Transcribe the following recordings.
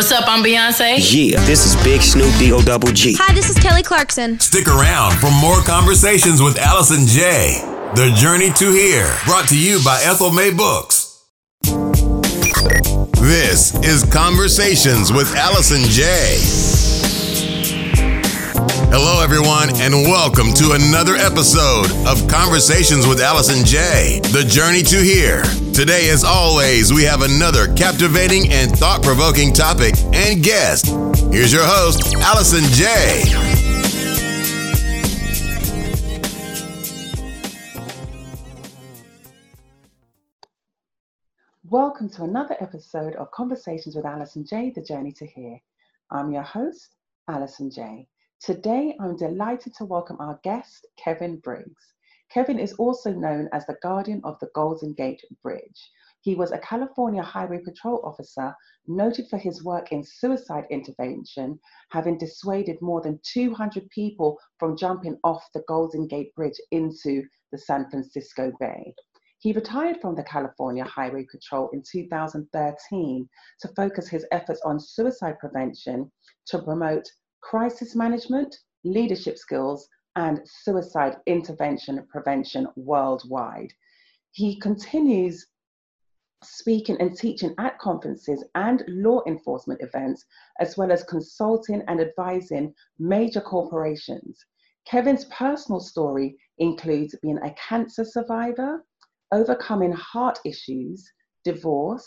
What's up? I'm Beyonce. Yeah, this is Big Snoop D-O-double-G. Hi, this is Kelly Clarkson. Stick around for more conversations with Allison J. The Journey to Here, brought to you by Ethel May Books. This is Conversations with Allison J. Hello, everyone, and welcome to another episode of Conversations with Allison J. The Journey to Here. Today, as always, we have another captivating and thought-provoking topic and guest. Here's your host, Allison J. Welcome to another episode of Conversations with Allison J, The Journey to Here. I'm your host, Allison J. Today, I'm delighted to welcome our guest, Kevin Briggs. Kevin is also known as the guardian of the Golden Gate Bridge. He was a California Highway Patrol officer noted for his work in suicide intervention, having dissuaded more than 200 people from jumping off the Golden Gate Bridge into the San Francisco Bay. He retired from the California Highway Patrol in 2013 to focus his efforts on suicide prevention to promote crisis management, leadership skills, and suicide intervention prevention worldwide. He continues speaking and teaching at conferences and law enforcement events, as well as consulting and advising major corporations. Kevin's personal story includes being a cancer survivor, overcoming heart issues, divorce,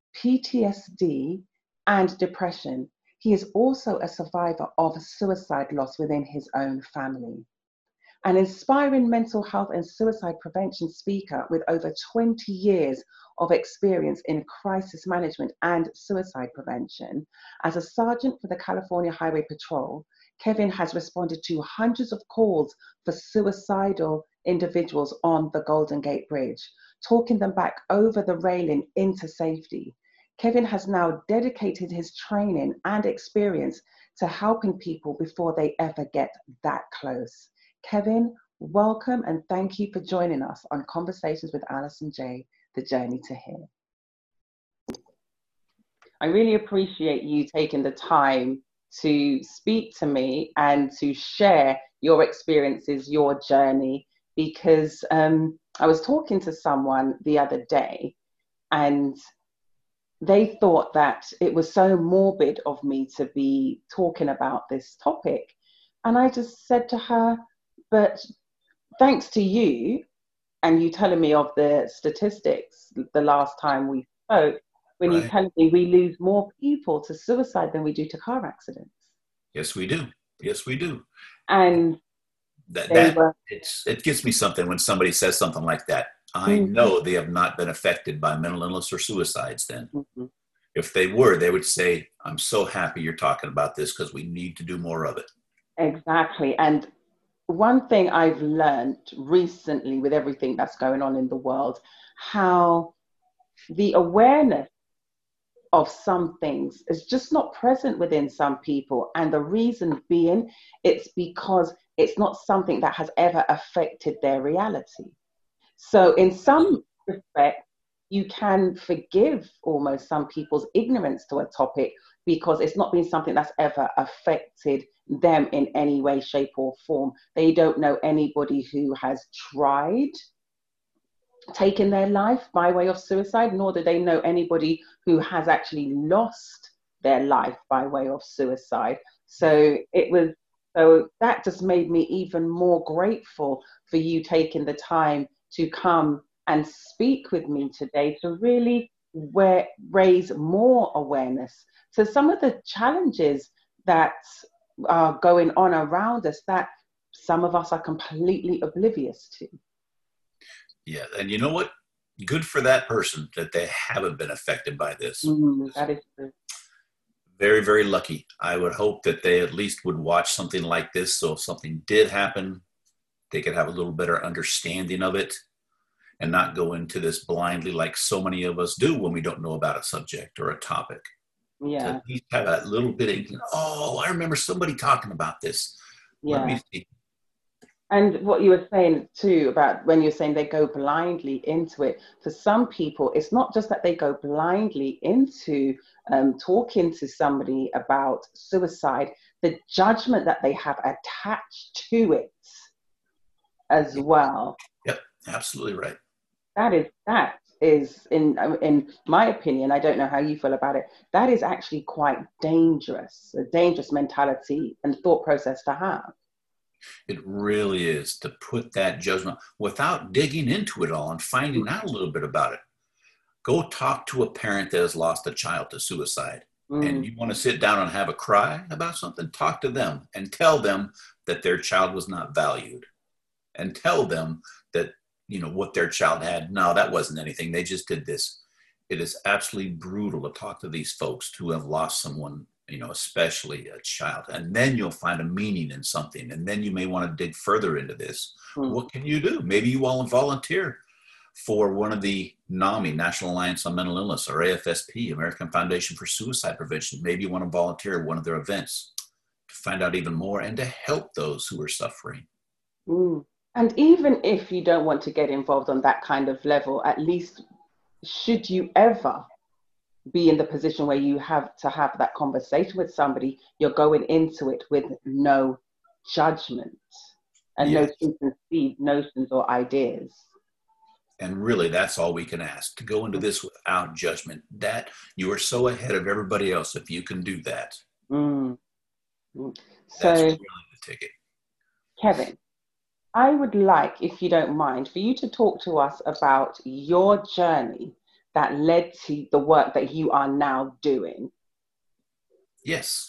PTSD, and depression. He is also a survivor of suicide loss within his own family. An inspiring mental health and suicide prevention speaker with over 20 years of experience in crisis management and suicide prevention. As a sergeant for the California Highway Patrol, Kevin has responded to hundreds of calls for suicidal individuals on the Golden Gate Bridge, talking them back over the railing into safety. Kevin has now dedicated his training and experience to helping people before they ever get that close. Kevin, welcome and thank you for joining us on Conversations with Allison J, The Journey to Here. I really appreciate you taking the time to speak to me and to share your experiences, your journey, because I was talking to someone the other day and they thought that it was so morbid of me to be talking about this topic. And I just said to her, but thanks to you and you telling me of the statistics the last time we spoke, when Right. you telling me we lose more people to suicide than we do to car accidents. Yes, we do. Yes, we do. And it gives me something when somebody says something like that. I know they have not been affected by mental illness or suicides then. Mm-hmm. If they were, they would say, I'm so happy you're talking about this because we need to do more of it. Exactly. And one thing I've learned recently with everything that's going on in the world, how the awareness of some things is just not present within some people. And the reason being, it's because it's not something that has ever affected their reality. So in some respect, you can forgive almost some people's ignorance to a topic because it's not been something that's ever affected them in any way, shape, or form. They don't know anybody who has tried taking their life by way of suicide, nor do they know anybody who has actually lost their life by way of suicide. So that just made me even more grateful for you taking the time to come and speak with me today to really raise more awareness to some of the challenges that are going on around us that some of us are completely oblivious to. Yeah, and you know what? Good for that person that they haven't been affected by this. That is true. Very, very lucky. I would hope that they at least would watch something like this, so if something did happen, they could have a little better understanding of it and not go into this blindly like so many of us do when we don't know about a subject or a topic. Yeah. To at least have that little bit of, I remember somebody talking about this. Yeah. Let me see. And what you were saying too about when you're saying they go blindly into it, for some people, it's not just that they go blindly into talking to somebody about suicide, the judgment that they have attached to it as well. Yep, absolutely right. That is in my opinion, I don't know how you feel about it, that is actually quite dangerous, a dangerous mentality and thought process to have. It really is, to put that judgment without digging into it all and finding out a little bit about it. Go talk to a parent that has lost a child to suicide. And you want to sit down and have a cry about something, talk to them and tell them that their child was not valued, and tell them that, you know, what their child had. No, that wasn't anything. They just did this. It is absolutely brutal to talk to these folks who have lost someone, you know, especially a child. And then you'll find a meaning in something. And then you may want to dig further into this. What can you do? Maybe you want to volunteer for one of the NAMI, National Alliance on Mental Illness, or AFSP, American Foundation for Suicide Prevention. Maybe you want to volunteer at one of their events to find out even more and to help those who are suffering. And even if you don't want to get involved on that kind of level, at least should you ever be in the position where you have to have that conversation with somebody, you're going into it with no judgment and no preconceived notions or ideas. And really, that's all we can ask, to go into this without judgment. That you are so ahead of everybody else if you can do that. So, That's really the ticket. Kevin, I would like, if you don't mind, for you to talk to us about your journey that led to the work that you are now doing. Yes.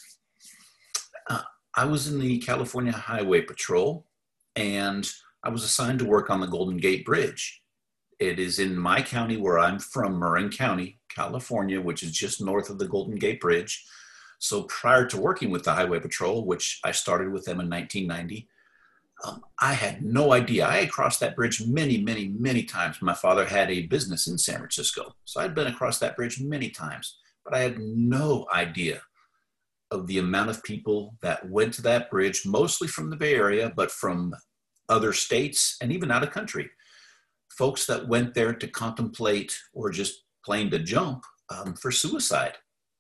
I was in the California Highway Patrol, and I was assigned to work on the Golden Gate Bridge. It is in my county where I'm from, Marin County, California, which is just north of the Golden Gate Bridge. So prior to working with the Highway Patrol, which I started with them in 1990, I had no idea. I had crossed that bridge many, many, many times. My father had a business in San Francisco, so I'd been across that bridge many times, but I had no idea of the amount of people that went to that bridge, mostly from the Bay Area, but from other states and even out of country. Folks that went there to contemplate or just plain to jump for suicide.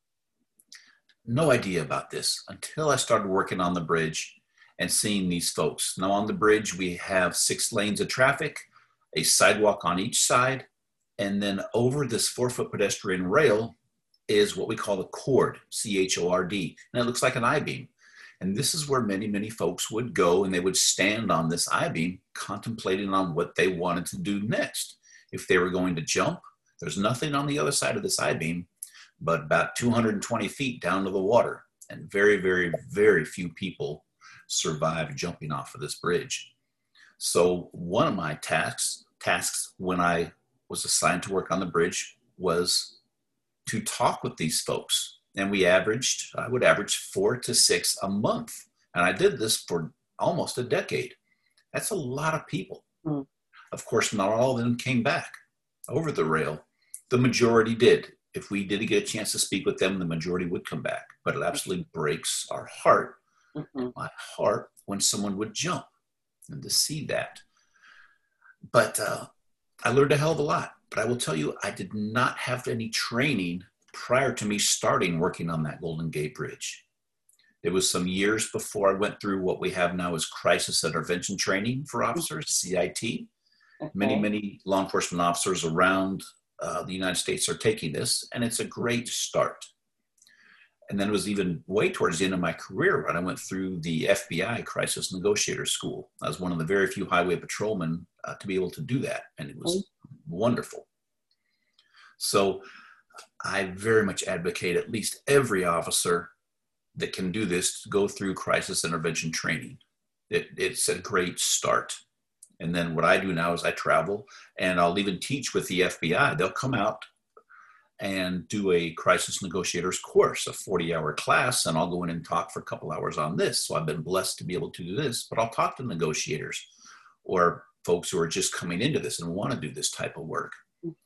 No idea about this until I started working on the bridge and seeing these folks. Now on the bridge, we have 6 lanes of traffic, a sidewalk on each side, and then over this 4-foot pedestrian rail is what we call the chord, C-H-O-R-D, and it looks like an I-beam. And this is where many, many folks would go, and they would stand on this I-beam contemplating on what they wanted to do next. If they were going to jump, there's nothing on the other side of this I-beam but about 220 feet down to the water. And very, very, very few people survived jumping off of this bridge. So one of my tasks when I was assigned to work on the bridge was to talk with these folks. And I would average 4 to 6 a month. And I did this for almost a decade. That's a lot of people. Of course, not all of them came back over the rail. The majority did. If we did get a chance to speak with them, the majority would come back. But it absolutely breaks our heart, my heart, when someone would jump, and to see that. But I learned a hell of a lot. But I will tell you, I did not have any training prior to me starting working on that Golden Gate Bridge. It was some years before I went through what we have now as crisis intervention training for officers, CIT. Many, many law enforcement officers around the United States are taking this, and it's a great start. And then it was even way towards the end of my career when I went through the FBI Crisis Negotiator School. I was one of the very few highway patrolmen to be able to do that, and it was wonderful. So I very much advocate at least every officer that can do this to go through crisis intervention training. It's a great start. And then what I do now is I travel, and I'll even teach with the FBI. They'll come out and do a crisis negotiators course, a 40-hour class, and I'll go in and talk for a couple hours on this. So I've been blessed to be able to do this, but I'll talk to negotiators or folks who are just coming into this and want to do this type of work.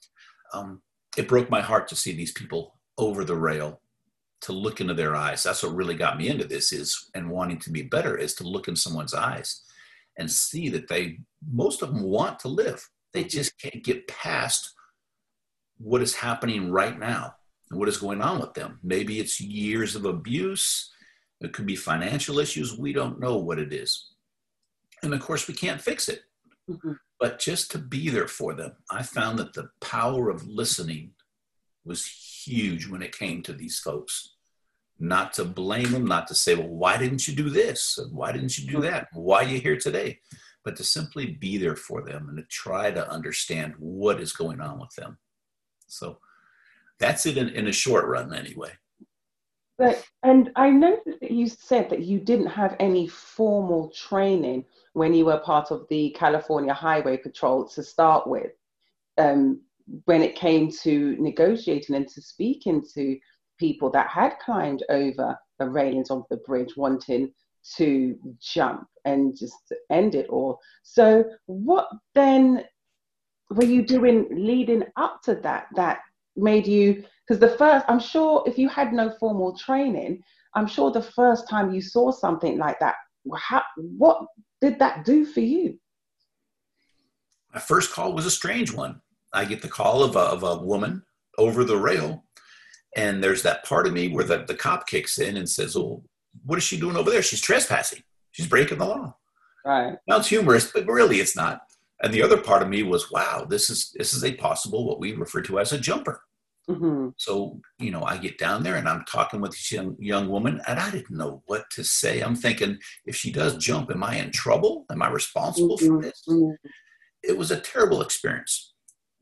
It broke my heart to see these people over the rail, to look into their eyes. That's what really got me into this and wanting to be better, is to look in someone's eyes and see that most of them want to live. They just can't get past what is happening right now and what is going on with them. Maybe it's years of abuse. It could be financial issues. We don't know what it is. And of course, we can't fix it. Mm-hmm. But just to be there for them, I found that the power of listening was huge when it came to these folks. Not to blame them, not to say, well, why didn't you do this? And why didn't you do that? Why are you here today? But to simply be there for them and to try to understand what is going on with them. So that's it in a short run anyway. And I noticed that you said that you didn't have any formal training when you were part of the California Highway Patrol to start with, when it came to negotiating and to speaking to people that had climbed over the railings of the bridge wanting to jump and just end it all. So what then were you doing leading up to that made you, because I'm sure if you had no formal training, I'm sure the first time you saw something like that, what did that do for you? My first call was a strange one. I get the call of a woman over the rail, and there's that part of me where the cop kicks in and says, oh, what is she doing over there? She's trespassing. She's breaking the law. Right. Now it's humorous, but really it's not. And the other part of me was, wow, this is a possible, what we refer to as a jumper. Mm-hmm. So, I get down there and I'm talking with this young woman, and I didn't know what to say. I'm thinking, if she does jump, am I in trouble? Am I responsible for this? Mm-hmm. It was a terrible experience.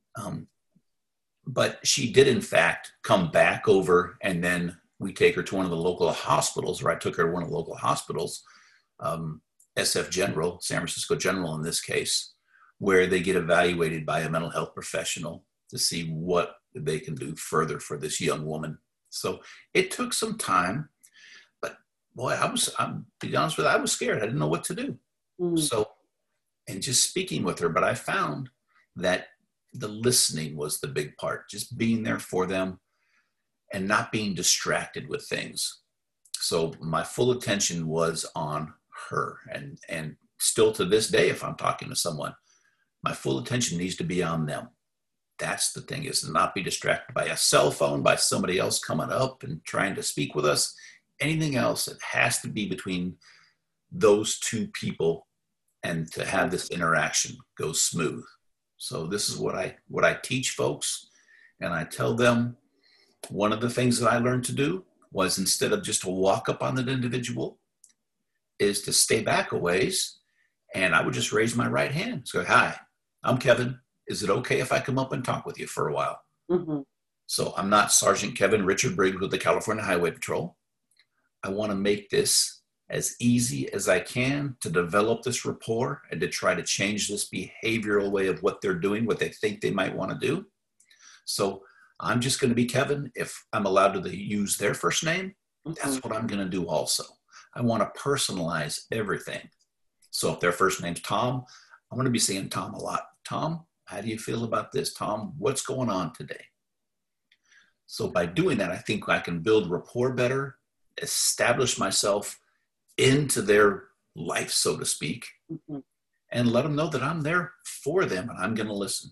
But she did, in fact, come back over, and then we take her to one of the local hospitals, or I took her to one of the local hospitals, SF General, San Francisco General in this case, where they get evaluated by a mental health professional to see what they can do further for this young woman. So it took some time, but boy, I'm be honest with you, I was scared. I didn't know what to do. Mm. So, and just speaking with her, but I found that the listening was the big part, just being there for them and not being distracted with things. So my full attention was on her, and still to this day, if I'm talking to someone, my full attention needs to be on them. That's the thing, is to not be distracted by a cell phone, by somebody else coming up and trying to speak with us. Anything else, it has to be between those two people, and to have this interaction go smooth. So this is what I teach folks, and I tell them one of the things that I learned to do was, instead of just to walk up on that individual, is to stay back a ways, and I would just raise my right hand. So, hi, I'm Kevin. Is it okay if I come up and talk with you for a while? Mm-hmm. So I'm not Sergeant Kevin Richard Briggs with the California Highway Patrol. I want to make this as easy as I can to develop this rapport and to try to change this behavioral way of what they're doing, what they think they might want to do. So I'm just going to be Kevin. If I'm allowed to use their first name, that's what I'm going to do also. I want to personalize everything. So if their first name's Tom, I'm going to be saying Tom a lot. Tom, how do you feel about this? Tom, what's going on today? So by doing that, I think I can build rapport better, establish myself into their life, so to speak, and let them know that I'm there for them and I'm going to listen.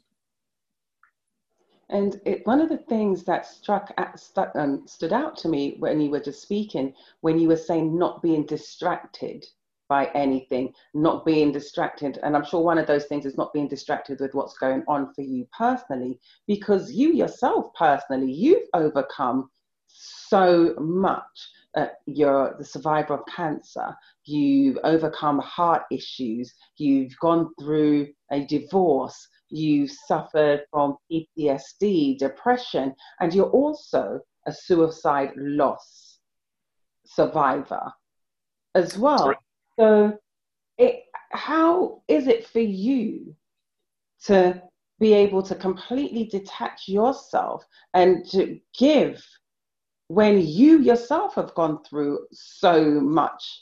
And one of the things that stood out to me when you were just speaking, when you were saying not being distracted by anything, not being distracted. And I'm sure one of those things is not being distracted with what's going on for you personally, because you yourself personally, you've overcome so much. You're the survivor of cancer. You've overcome heart issues. You've gone through a divorce. You've suffered from PTSD, depression, and you're also a suicide loss survivor as well. Right. So how is it for you to be able to completely detach yourself and to give when you yourself have gone through so much?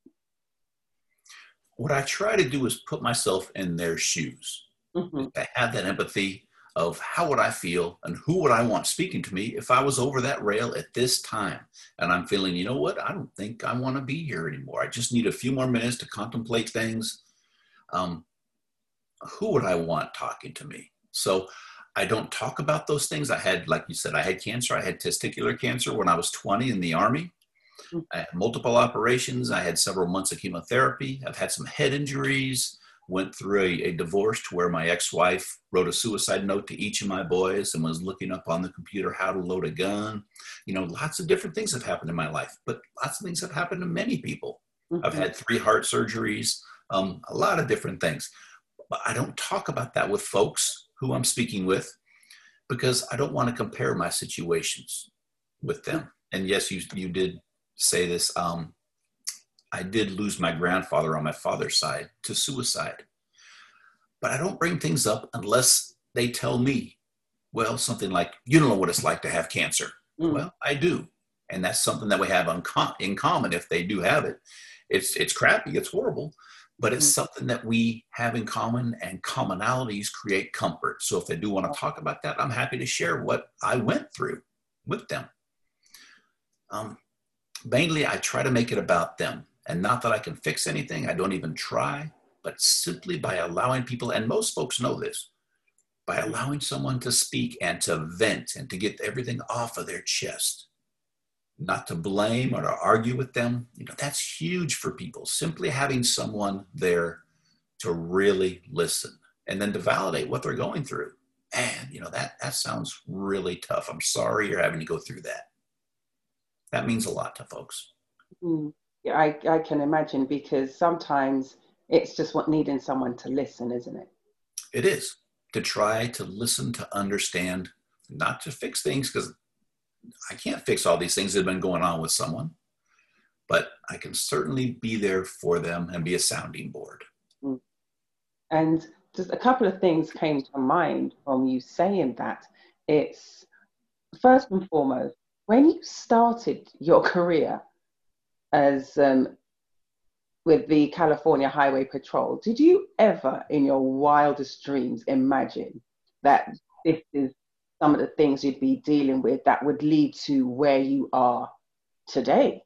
What I try to do is put myself in their shoes. Mm-hmm. I have that empathy of how would I feel and who would I want speaking to me if I was over that rail at this time. And I'm feeling, you know what? I don't think I want to be here anymore. I just need a few more minutes to contemplate things. who would I want talking to me? So I don't talk about those things. I had, like you said, I had cancer. I had testicular cancer when I was 20 in the Army. I had multiple operations. I had several months of chemotherapy. I've had some head injuries, went through a divorce to where my ex-wife wrote a suicide note to each of my boys and was looking up on the computer how to load a gun. You know, lots of different things have happened in my life, but lots of things have happened to many people. Mm-hmm. I've had 3 heart surgeries, a lot of different things. But I don't talk about that with folks who I'm speaking with because I don't want to compare my situations with them. And yes, you did say this. I did lose my grandfather on my father's side to suicide. But I don't bring things up unless they tell me, well, something like, you don't know what it's like to have cancer. Well, I do. And that's something that we have in common if they do have it. It's crappy, it's horrible, but it's something that we have in common, and commonalities create comfort. So if they do want to talk about that, I'm happy to share what I went through with them. Mainly, I try to make it about them. And not that I can fix anything, I don't even try, but simply by allowing people, and most folks know this, by allowing someone to speak and to vent and to get everything off of their chest, not to blame or to argue with them. You know, that's huge for people. Simply having someone there to really listen and then to validate what they're going through. And, you know, that sounds really tough. I'm sorry you're having to go through that. That means a lot to folks. Yeah, I can imagine, because sometimes it's just needing someone to listen, isn't it? It is. To try to listen, to understand, not to fix things, because I can't fix all these things that have been going on with someone, but I can certainly be there for them and be a sounding board. And just a couple of things came to mind from you saying that. It's, first and foremost, when you started your career as with the California Highway Patrol, did you ever in your wildest dreams imagine that this is some of the things you'd be dealing with that would lead to where you are today?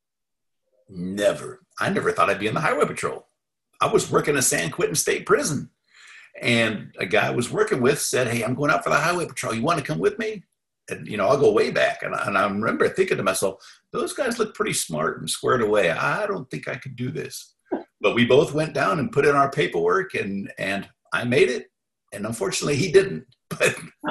Never. I never thought I'd be in the Highway Patrol. I was working at San Quentin State Prison, and a guy I was working with said, "Hey, I'm going out for the Highway Patrol. You want to come with me?" And, you know, I'll go way back. And I remember thinking to myself, those guys look pretty smart and squared away. I don't think I could do this. But we both went down and put in our paperwork, and I made it. And unfortunately, he didn't. But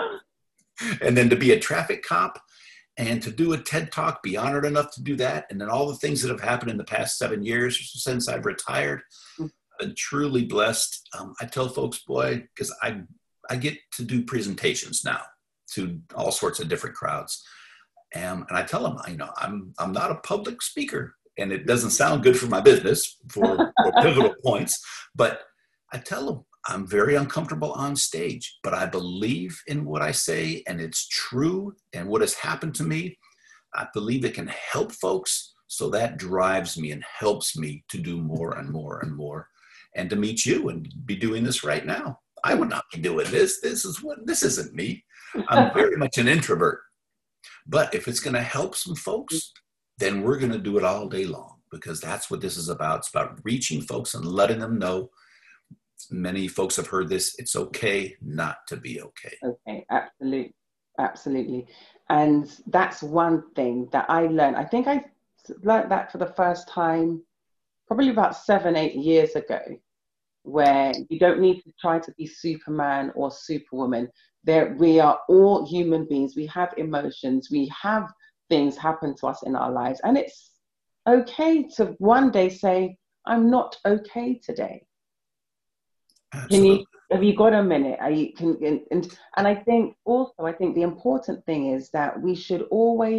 and then to be a traffic cop and to do a TED Talk, be honored enough to do that. And then all the things that have happened in the past 7 years since I've retired, I've been truly blessed. I tell folks, boy, because I get to do presentations now to all sorts of different crowds. And I tell them, you know, I'm not a public speaker, and it doesn't sound good for my business for pivotal points, but I tell them I'm very uncomfortable on stage, but I believe in what I say, and it's true. And what has happened to me, I believe it can help folks. So that drives me and helps me to do more and more and more, and to meet you and be doing this right now. I would not be doing this. This isn't me. I'm very much an introvert. But if it's going to help some folks, then we're going to do it all day long, because that's what this is about. It's about reaching folks and letting them know. Many folks have heard this. It's okay not to be okay. Okay, absolutely. Absolutely. And that's one thing that I learned. I think I learned that for the first time probably about 7-8 years ago, where you don't need to try to be Superman or Superwoman. We are all human beings. We have emotions. We have things happen to us in our lives. And it's okay to one day say, I'm not okay today. Absolutely. Have you got a minute? And I think the important thing is that we should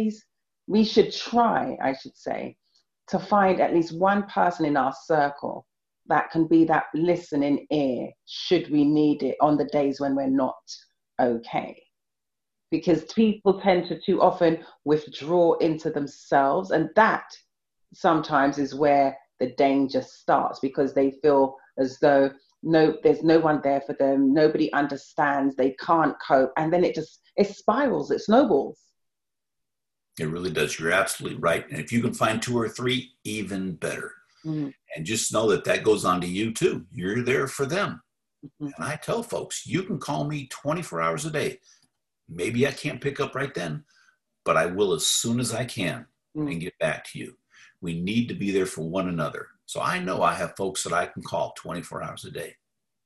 try, I should say, to find at least one person in our circle that can be that listening ear, should we need it on the days when we're not okay. Because people tend to too often withdraw into themselves, and that sometimes is where the danger starts, because they feel as though there's no one there for them, nobody understands, they can't cope, and then it spirals, it snowballs. It really does. You're absolutely right. And if you can find 2 or 3, even better. Mm. And just know that that goes on to you too. You're there for them. Mm-hmm. And I tell folks, you can call me 24 hours a day. Maybe I can't pick up right then, but I will as soon as I can and get back to you. We need to be there for one another. So I know I have folks that I can call 24 hours a day.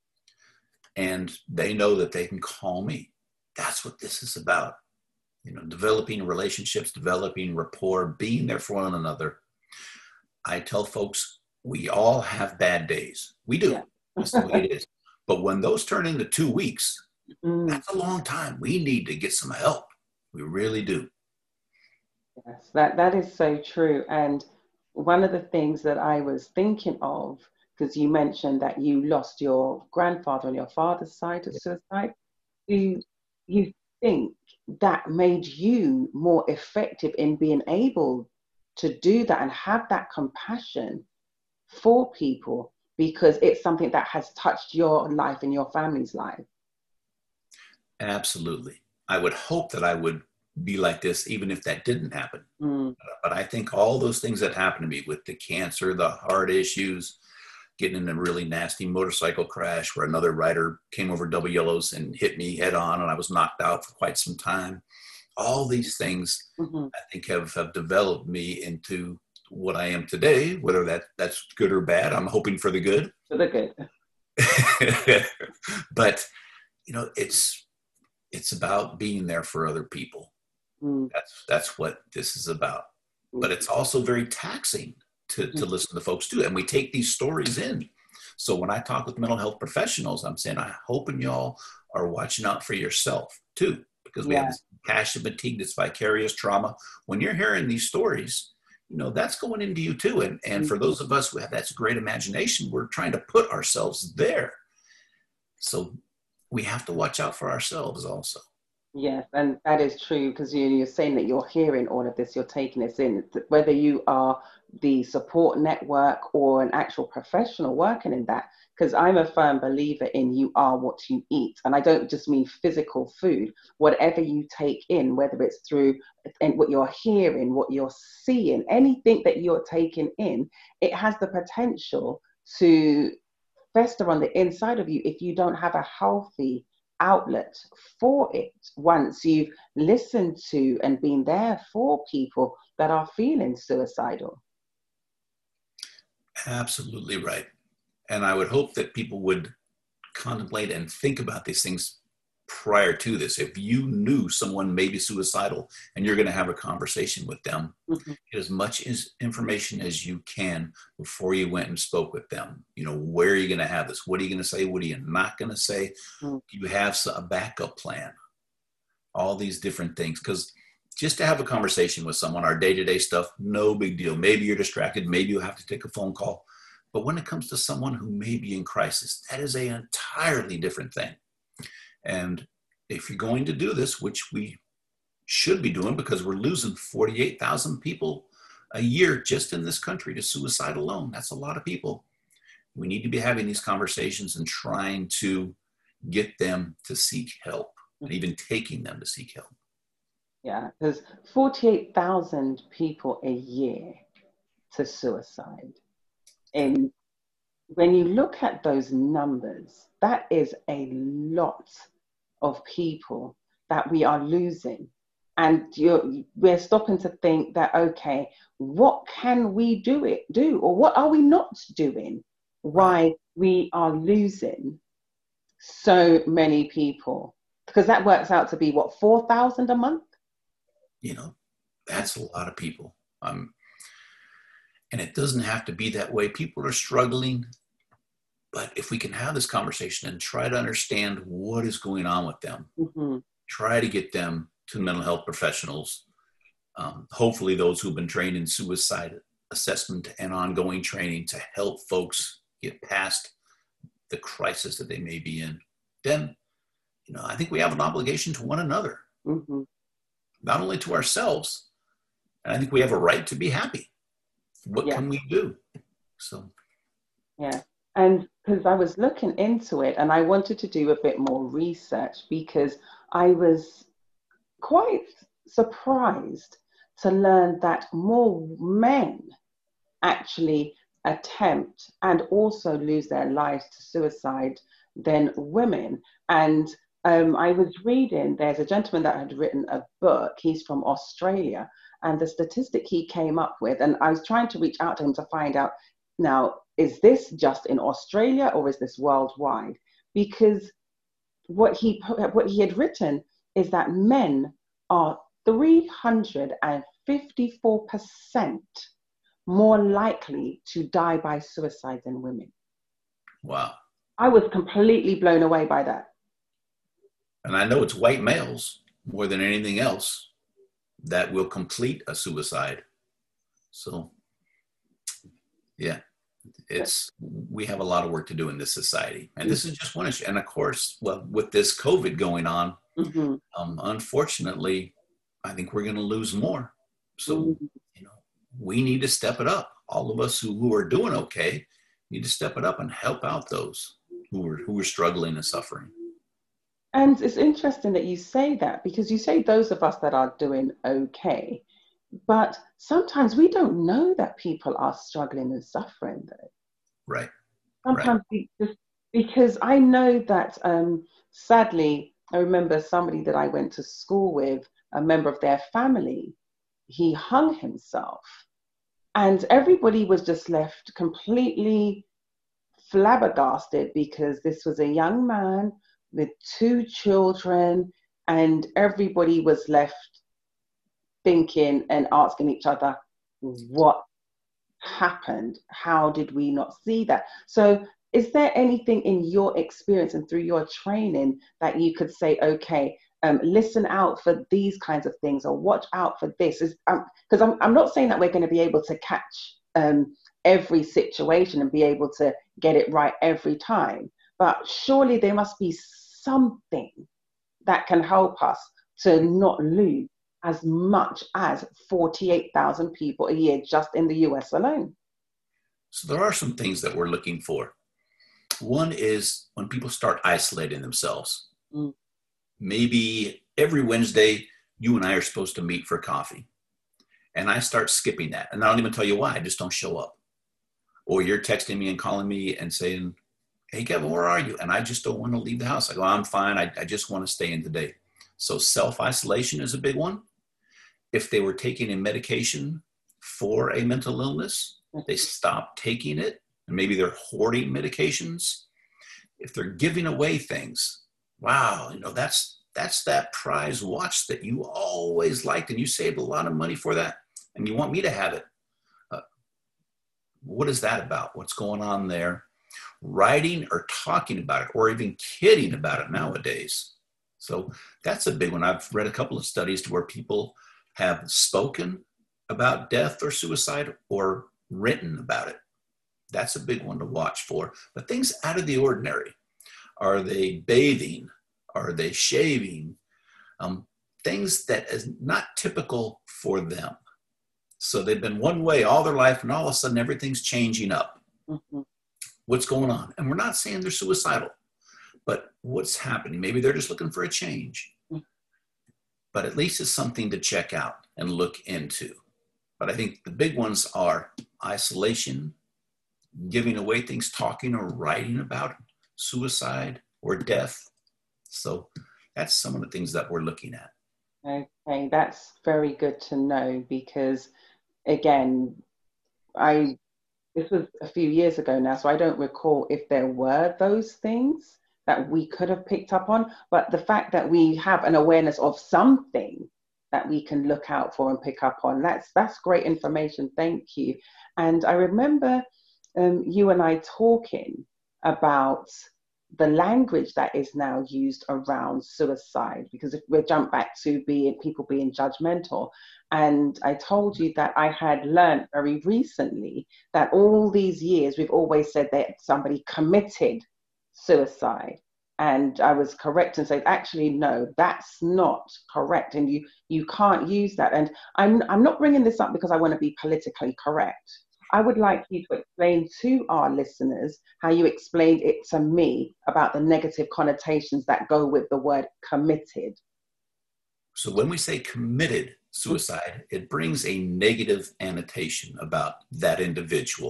And they know that they can call me. That's what this is about. You know, developing relationships, developing rapport, being there for one another. I tell folks, we all have bad days. We do. Yeah. That's the way it is. But when those turn into 2 weeks, that's a long time. We need to get some help. We really do. Yes, that is so true. And one of the things that I was thinking of, because you mentioned that you lost your grandfather on your father's side of suicide, do you think that made you more effective in being able to do that and have that compassion for people, because it's something that has touched your life and your family's life? Absolutely. I would hope that I would be like this even if that didn't happen. But I think all those things that happened to me with the cancer, the heart issues, getting in a really nasty motorcycle crash where another rider came over double yellows and hit me head on and I was knocked out for quite some time. All these things I think have developed me into what I am today, whether that's good or bad. I'm hoping for the good. For the good. But, you know, it's about being there for other people. That's what this is about. But it's also very taxing to listen to folks too. And we take these stories in. So when I talk with mental health professionals, I'm saying, I'm hoping y'all are watching out for yourself too, because we have this passion fatigue, this vicarious trauma. When you're hearing these stories, you know, that's going into you too. And for those of us who have that great imagination, we're trying to put ourselves there. So we have to watch out for ourselves also. Yes, and that is true, because you're saying that you're hearing all of this, you're taking this in, whether you are the support network or an actual professional working in that, because I'm a firm believer in you are what you eat. And I don't just mean physical food, whatever you take in, whether it's through and what you're hearing, what you're seeing, anything that you're taking in, it has the potential to fester on the inside of you if you don't have a healthy outlet for it once you've listened to and been there for people that are feeling suicidal. Absolutely right. And I would hope that people would contemplate and think about these things prior to this. If you knew someone may be suicidal and you're going to have a conversation with them, get as much information as you can before you went and spoke with them. You know, where are you going to have this? What are you going to say? What are you not going to say? You have a backup plan, all these different things. Because just to have a conversation with someone, our day-to-day stuff, no big deal. Maybe you're distracted. Maybe you'll have to take a phone call. But when it comes to someone who may be in crisis, that is an entirely different thing. And if you're going to do this, which we should be doing because we're losing 48,000 people a year just in this country to suicide alone, that's a lot of people. We need to be having these conversations and trying to get them to seek help, and even taking them to seek help. Yeah, there's 48,000 people a year to suicide. And when you look at those numbers, that is a lot of people that we are losing. And we're stopping to think that, okay, what can we do? Or what are we not doing? Why we are losing so many people? Because that works out to be, what, 4,000 a month? You know, that's a lot of people. And it doesn't have to be that way. People are struggling. But if we can have this conversation and try to understand what is going on with them, try to get them to mental health professionals, hopefully those who've been trained in suicide assessment and ongoing training to help folks get past the crisis that they may be in, then, you know, I think we have an obligation to one another, not only to ourselves. And I think we have a right to be happy. What can we do? So, yeah. And because I was looking into it and I wanted to do a bit more research, because I was quite surprised to learn that more men actually attempt and also lose their lives to suicide than women. And I was reading, there's a gentleman that had written a book, he's from Australia, and the statistic he came up with, and I was trying to reach out to him to find out, now, is this just in Australia or is this worldwide? Because what he had written is that men are 354% more likely to die by suicide than women. Wow. I was completely blown away by that. And I know it's white males more than anything else that will complete a suicide. So, yeah, we have a lot of work to do in this society. And this is just one issue. And of course, well, with this COVID going on, unfortunately, I think we're going to lose more. So, we need to step it up. All of us who are doing okay need to step it up and help out those who are struggling and suffering. And it's interesting that you say that, because you say those of us that are doing okay, but sometimes we don't know that people are struggling and suffering though. Right. Sometimes we just, because I know that sadly, I remember somebody that I went to school with, a member of their family, he hung himself, and everybody was just left completely flabbergasted, because this was a young man with 2 children, and everybody was left thinking and asking each other, what happened? How did we not see that? So is there anything in your experience and through your training that you could say, okay, listen out for these kinds of things, or watch out for this? Because I'm not saying that we're going to be able to catch every situation and be able to get it right every time, but surely there must be something that can help us to not lose as much as 48,000 people a year just in the US alone. So there are some things that we're looking for. One is when people start isolating themselves. Maybe every Wednesday, you and I are supposed to meet for coffee, and I start skipping that. And I don't even tell you why, I just don't show up. Or you're texting me and calling me and saying, hey, Kevin, where are you? And I just don't want to leave the house. I go, I'm fine. I just want to stay in today. So self-isolation is a big one. If they were taking a medication for a mental illness, they stop taking it, and maybe they're hoarding medications. If they're giving away things, wow, that's that prize watch that you always liked, and you saved a lot of money for that, and you want me to have it. What is that about? What's going on there? Writing or talking about it, or even kidding about it nowadays. So that's a big one. I've read a couple of studies to where people have spoken about death or suicide or written about it. That's a big one to watch for. But things out of the ordinary. Are they bathing? Are they shaving? Things that is not typical for them. So they've been one way all their life, and all of a sudden everything's changing up. What's going on? And we're not saying they're suicidal, but what's happening? Maybe they're just looking for a change. But at least it's something to check out and look into. But I think the big ones are isolation, giving away things, talking or writing about suicide or death. So that's some of the things that we're looking at. Okay, that's very good to know, because again, this was a few years ago now, so I don't recall if there were those things that we could have picked up on, but the fact that we have an awareness of something that we can look out for and pick up on, that's great information. Thank you. And I remember you and I talking about the language that is now used around suicide, because if we jump back to people being judgmental, and I told you that I had learned very recently that all these years we've always said that somebody committed suicide, and I was correct and said, actually no, that's not correct, and you can't use that. And I'm not bringing this up because I want to be politically correct. I would like you to explain to our listeners how you explained it to me about the negative connotations that go with the word committed. So when we say committed suicide, it brings a negative annotation about that individual.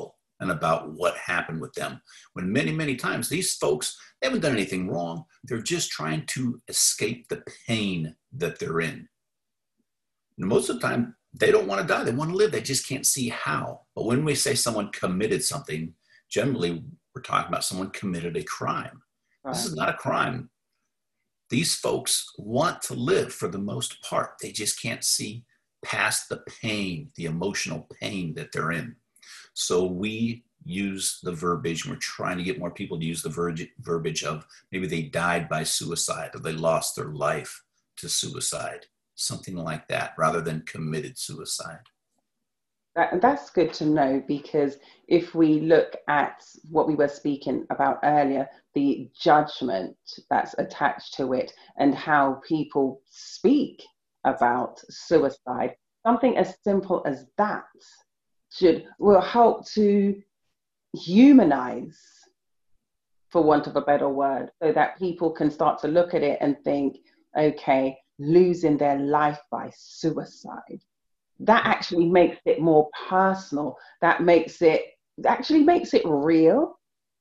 and about what happened with them. When many, many times these folks, they haven't done anything wrong. They're just trying to escape the pain that they're in. And most of the time, they don't want to die. They want to live. They just can't see how. But when we say someone committed something, generally we're talking about someone committed a crime. Right. This is not a crime. These folks want to live for the most part. They just can't see past the pain, the emotional pain that they're in. So we use the verbiage, and we're trying to get more people to use the verbiage of maybe they died by suicide or they lost their life to suicide, something like that, rather than committed suicide. That's good to know, because if we look at what we were speaking about earlier, the judgment that's attached to it and how people speak about suicide, something as simple as that will help to humanize, for want of a better word, so that people can start to look at it and think, okay, losing their life by suicide. That actually makes it more personal. That actually makes it real.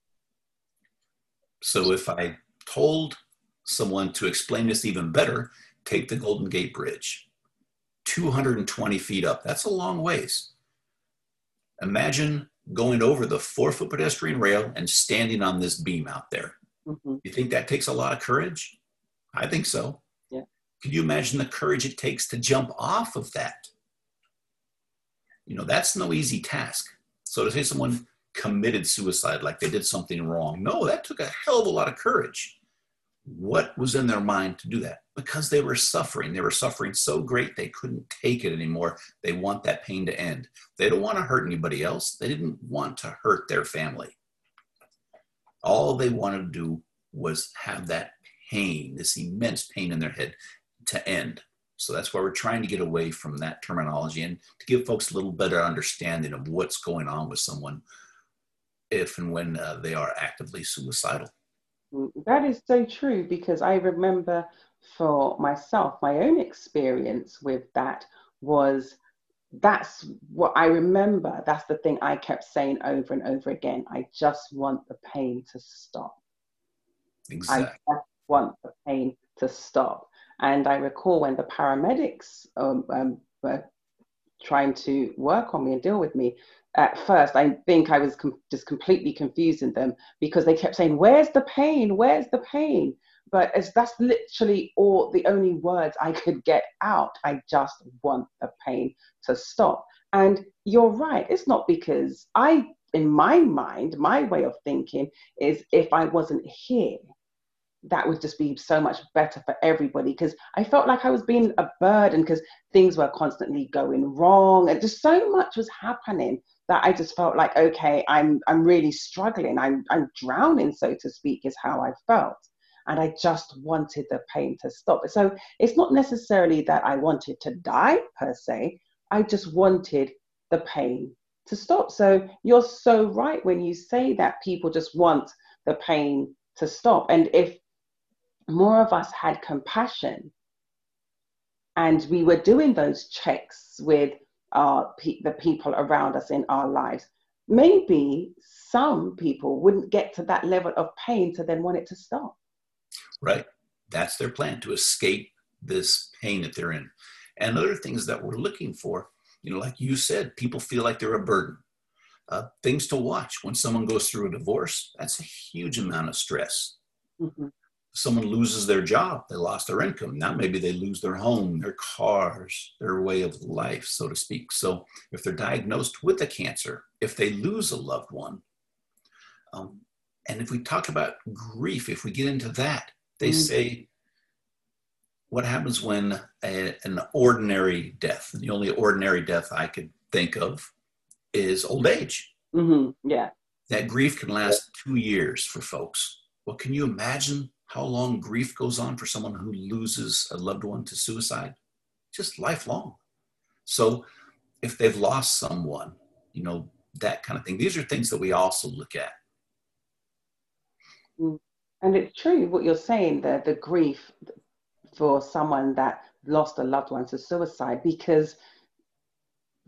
So if I told someone to explain this even better, take the Golden Gate Bridge, 220 feet up. That's a long ways. Imagine going over the 4-foot pedestrian rail and standing on this beam out there. Mm-hmm. You think that takes a lot of courage? I think so. Yeah. Could you imagine the courage it takes to jump off of that? You know, that's no easy task. So to say someone committed suicide, like they did something wrong, no, that took a hell of a lot of courage. What was in their mind to do that? Because they were suffering. They were suffering so great they couldn't take it anymore. They want that pain to end. They don't want to hurt anybody else. They didn't want to hurt their family. All they wanted to do was have that pain, this immense pain in their head, to end. So that's why we're trying to get away from that terminology and to give folks a little better understanding of what's going on with someone if and when they are actively suicidal. That is so true, because I remember for myself, my own experience with that was, that's what I remember. That's the thing I kept saying over and over again. I just want the pain to stop. Exactly. I just want the pain to stop. And I recall when the paramedics were trying to work on me and deal with me, at first, I think I was just completely confusing them, because they kept saying, where's the pain? Where's the pain? But that's literally the only words I could get out. I just want the pain to stop. And you're right. It's not because in my mind, my way of thinking is, if I wasn't here, that would just be so much better for everybody, because I felt like I was being a burden, because things were constantly going wrong and just so much was happening that I just felt like, okay, I'm really struggling. I'm drowning, so to speak, is how I felt. And I just wanted the pain to stop. So it's not necessarily that I wanted to die per se. I just wanted the pain to stop. So you're so right when you say that people just want the pain to stop. And if more of us had compassion and we were doing those checks with the people around us in our lives, maybe some people wouldn't get to that level of pain to then want it to stop. Right. That's their plan, to escape this pain that they're in. And other things that we're looking for, you know, like you said, people feel like they're a burden. Things to watch when someone goes through a divorce, that's a huge amount of stress. Mm-hmm. Someone loses their job, they lost their income. Now maybe they lose their home, their cars, their way of life, so to speak. So if they're diagnosed with a cancer, if they lose a loved one, and if we talk about grief, if we get into that, they say, what happens when an ordinary death, the only ordinary death I could think of is old age. Mm-hmm. Yeah. That grief can last 2 years for folks. Well, can you imagine how long grief goes on for someone who loses a loved one to suicide? Just lifelong. So if they've lost someone, you know, that kind of thing. These are things that we also look at. And it's true what you're saying there, the grief for someone that lost a loved one to suicide, because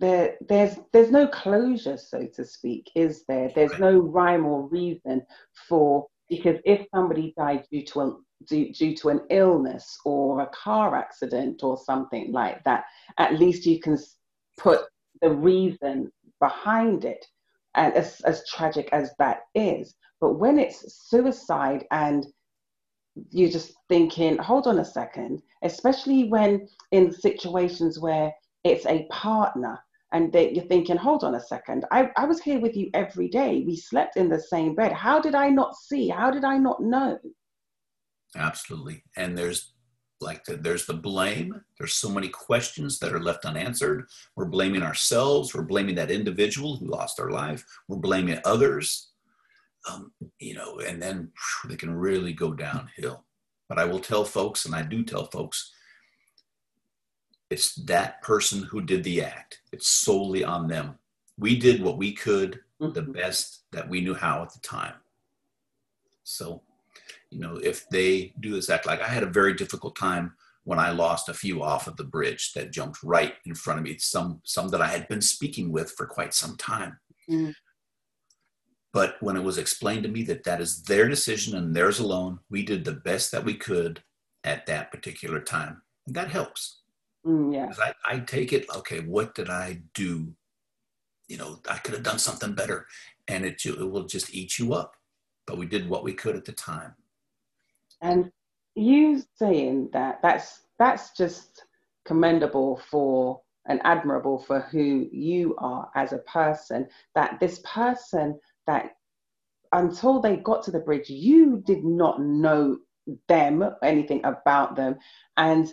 there's no closure, so to speak, is there? There's no rhyme or reason for, because if somebody died due to an illness or a car accident or something like that, at least you can put the reason behind it, and as tragic as that is. But when it's suicide and you're just thinking, hold on a second, especially when in situations where it's a partner and that you're thinking, hold on a second, I was here with you every day. We slept in the same bed. How did I not see? How did I not know? Absolutely. And there's the blame. There's so many questions that are left unanswered. We're blaming ourselves. We're blaming that individual who lost their life. We're blaming others. And then they can really go downhill. But I will tell folks, and I do tell folks, it's that person who did the act. It's solely on them. We did what we could, the best that we knew how at the time. So, if they do this act, like I had a very difficult time when I lost a few off of the bridge that jumped right in front of me. Some that I had been speaking with for quite some time. Mm. But when it was explained to me that is their decision and theirs alone, we did the best that we could at that particular time. And that helps. Yeah. I take it, okay, what did I do? I could have done something better, and it will just eat you up. But we did what we could at the time. And you saying that's just commendable for and admirable for who you are as a person, that this person that until they got to the bridge, you did not know them, anything about them. And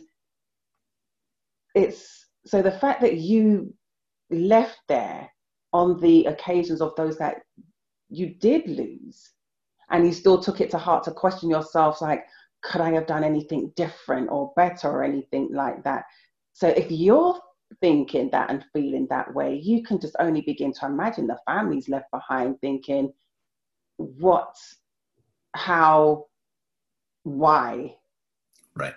it's so the fact that you left there on the occasions of those that you did lose, and you still took it to heart to question yourself, like, could I have done anything different or better or anything like that? So if you're thinking that and feeling that way, you can just only begin to imagine the families left behind thinking, what, how, why? Right.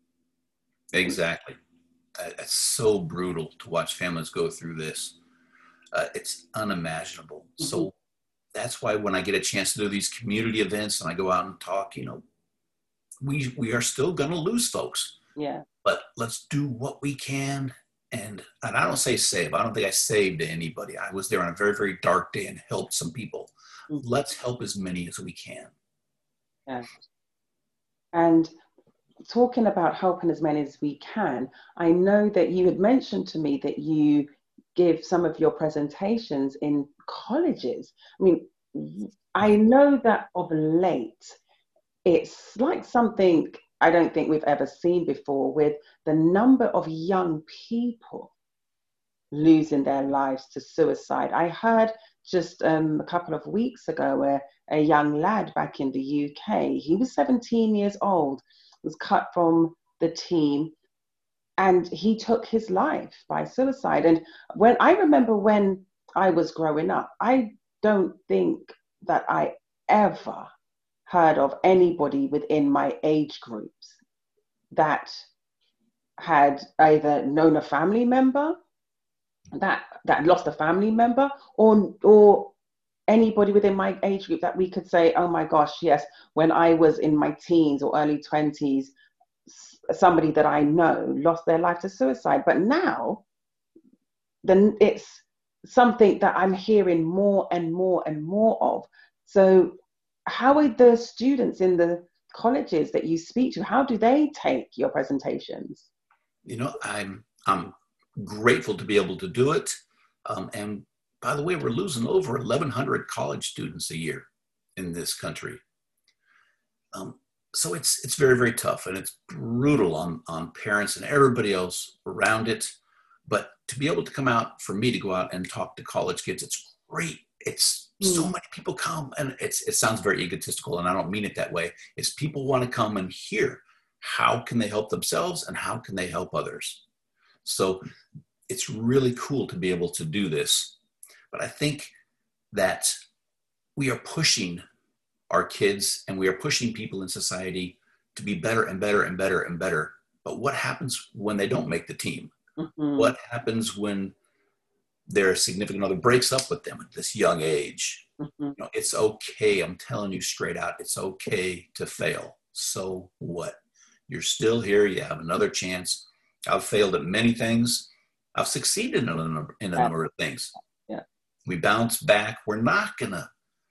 Exactly. It's so brutal to watch families go through this. It's unimaginable. Mm-hmm. So that's why when I get a chance to do these community events and I go out and talk, we are still going to lose folks. Yeah. But let's do what we can. And I don't say save. I don't think I saved anybody. I was there on a very, very dark day and helped some people. Mm-hmm. Let's help as many as we can. Yeah. And talking about helping as many as we can, I know that you had mentioned to me that you give some of your presentations in colleges. I mean, I know that of late, it's like something I don't think we've ever seen before, with the number of young people losing their lives to suicide. I heard just a couple of weeks ago where a young lad back in the UK, he was 17 years old, was cut from the team, and he took his life by suicide. And when I remember when I was growing up, I don't think that I ever heard of anybody within my age groups that had either known a family member that lost a family member, or anybody within my age group that we could say, oh my gosh, yes, when I was in my teens or early 20s, somebody that I know lost their life to suicide. But now, then it's something that I'm hearing more and more and more of. So how are the students in the colleges that you speak to, how do they take your presentations? I'm grateful to be able to do it. And by the way, we're losing over 1,100 college students a year in this country. So it's very, very tough, and it's brutal on parents and everybody else around it. But to be able to come out, for me to go out and talk to college kids, it's great. It's so many people come, and it sounds very egotistical, and I don't mean it that way. It's people want to come and hear how can they help themselves and how can they help others. So it's really cool to be able to do this. But I think that we are pushing our kids and we are pushing people in society to be better and better and better and better. But what happens when they don't make the team? Mm-hmm. What happens when their significant other breaks up with them at this young age. You know, it's okay. I'm telling you straight out, it's okay to fail. So what? You're still here. You have another chance. I've failed at many things. I've succeeded in a number of things. Yeah. We bounce back. We're not gonna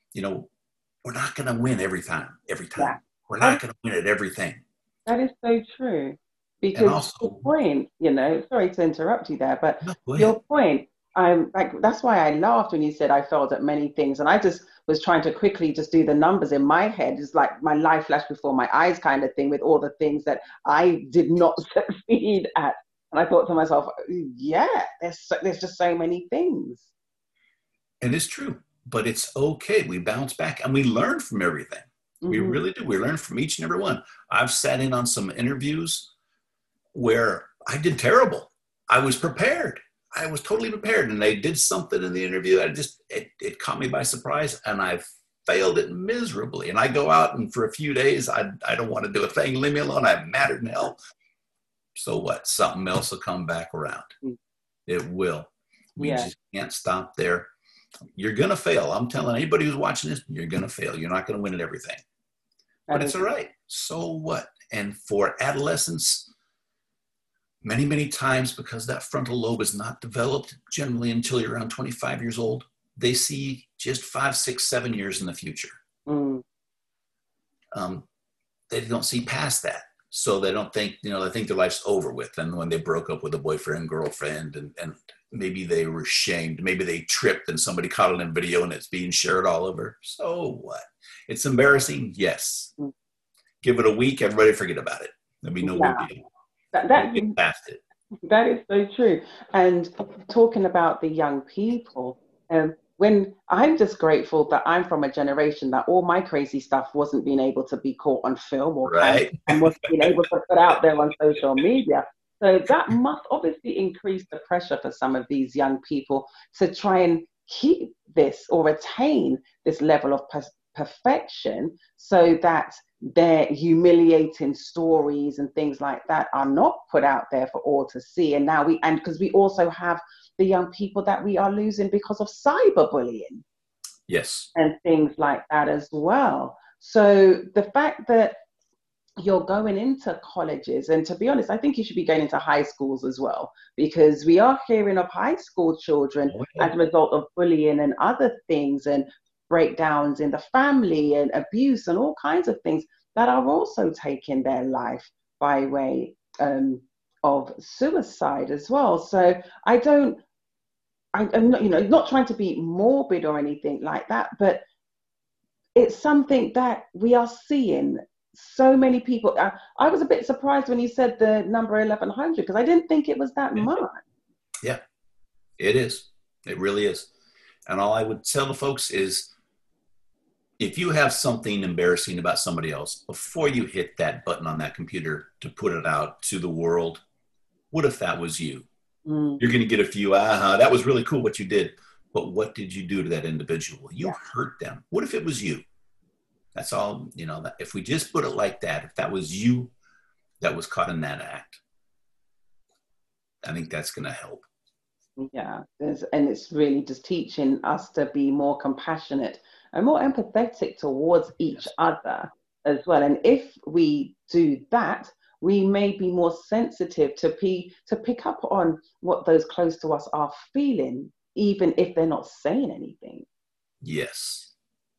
win every time. Yeah. We're not gonna win at everything. That is so true. Because also, your point, you know, sorry to interrupt you there, but your point, I'm like, that's why I laughed when you said I failed at many things. And I just was trying to quickly just do the numbers in my head. It's like my life flashed before my eyes kind of thing, with all the things that I did not succeed at. And I thought to myself, yeah, there's just so many things. And it's true, but it's okay. We bounce back and we learn from everything. We really do. We learn from each and every one. I've sat in on some interviews where I did terrible. I was prepared. I was totally prepared, and they did something in the interview that it caught me by surprise, and I failed it miserably. And I go out, and for a few days, I don't want to do a thing. Leave me alone. I'm madder than hell. So what? Something else will come back around. It will. We just can't stop there. You're going to fail. I'm telling anybody who's watching this, you're going to fail. You're not going to win at everything. But it's all right. So what? And for adolescents, many, many times, because that frontal lobe is not developed generally until you're around 25 years old, they see just 5, 6, 7 years in the future. They don't see past that. So they don't think, they think their life's over with. And when they broke up with a boyfriend, girlfriend, and maybe they were shamed, maybe they tripped and somebody caught it in video and it's being shared all over. So what? It's embarrassing. Yes. Give it a week. Everybody forget about it. There'll be no big deal. Get past it. That is so true. And talking about the young people, when I'm just grateful that I'm from a generation that all my crazy stuff wasn't being able to be caught on film or and wasn't being able to put out there on social media. So that must obviously increase the pressure for some of these young people to try and keep this or retain this level of perfection, so that their humiliating stories and things like that are not put out there for all to see. And now because we also have the young people that we are losing because of cyberbullying. Yes. And things like that as well. So the fact that you're going into colleges, and to be honest, I think you should be going into high schools as well, because we are hearing of high school children as a result of bullying and other things, and breakdowns in the family and abuse and all kinds of things, that are also taking their life by way of suicide as well. So I'm not, not trying to be morbid or anything like that, but it's something that we are seeing. So many people. I was a bit surprised when you said the number 1,100, because I didn't think it was that much. Yeah, it is. It really is. And all I would tell the folks is, if you have something embarrassing about somebody else, before you hit that button on that computer to put it out to the world, what if that was you? You're going to get a few, that was really cool what you did. But what did you do to that individual? You hurt them. What if it was you? That's all, if we just put it like that, if that was you that was caught in that act, I think that's going to help. Yeah, and it's really just teaching us to be more compassionate and more empathetic towards each other as well. And if we do that, we may be more sensitive to pick up on what those close to us are feeling, even if they're not saying anything. Yes.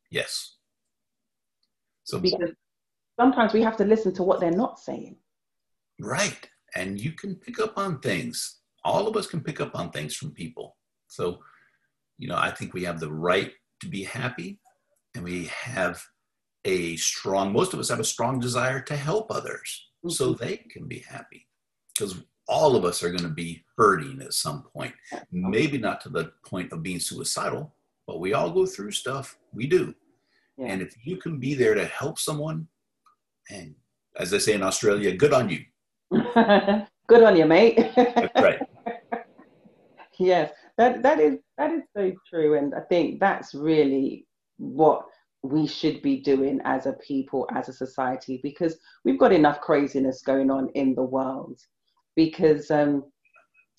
So, because sometimes we have to listen to what they're not saying. Right. And you can pick up on things. All of us can pick up on things from people. So, I think we have the right to be happy, and we have most of us have a strong desire to help others so they can be happy, because all of us are going to be hurting at some point. Maybe not to the point of being suicidal, but we all go through stuff. We do. Yeah. And if you can be there to help someone, and as they say in Australia, good on you. Good on you, mate. That's right. Yes, that is so true. And I think that's really what we should be doing as a people, as a society, because we've got enough craziness going on in the world. Because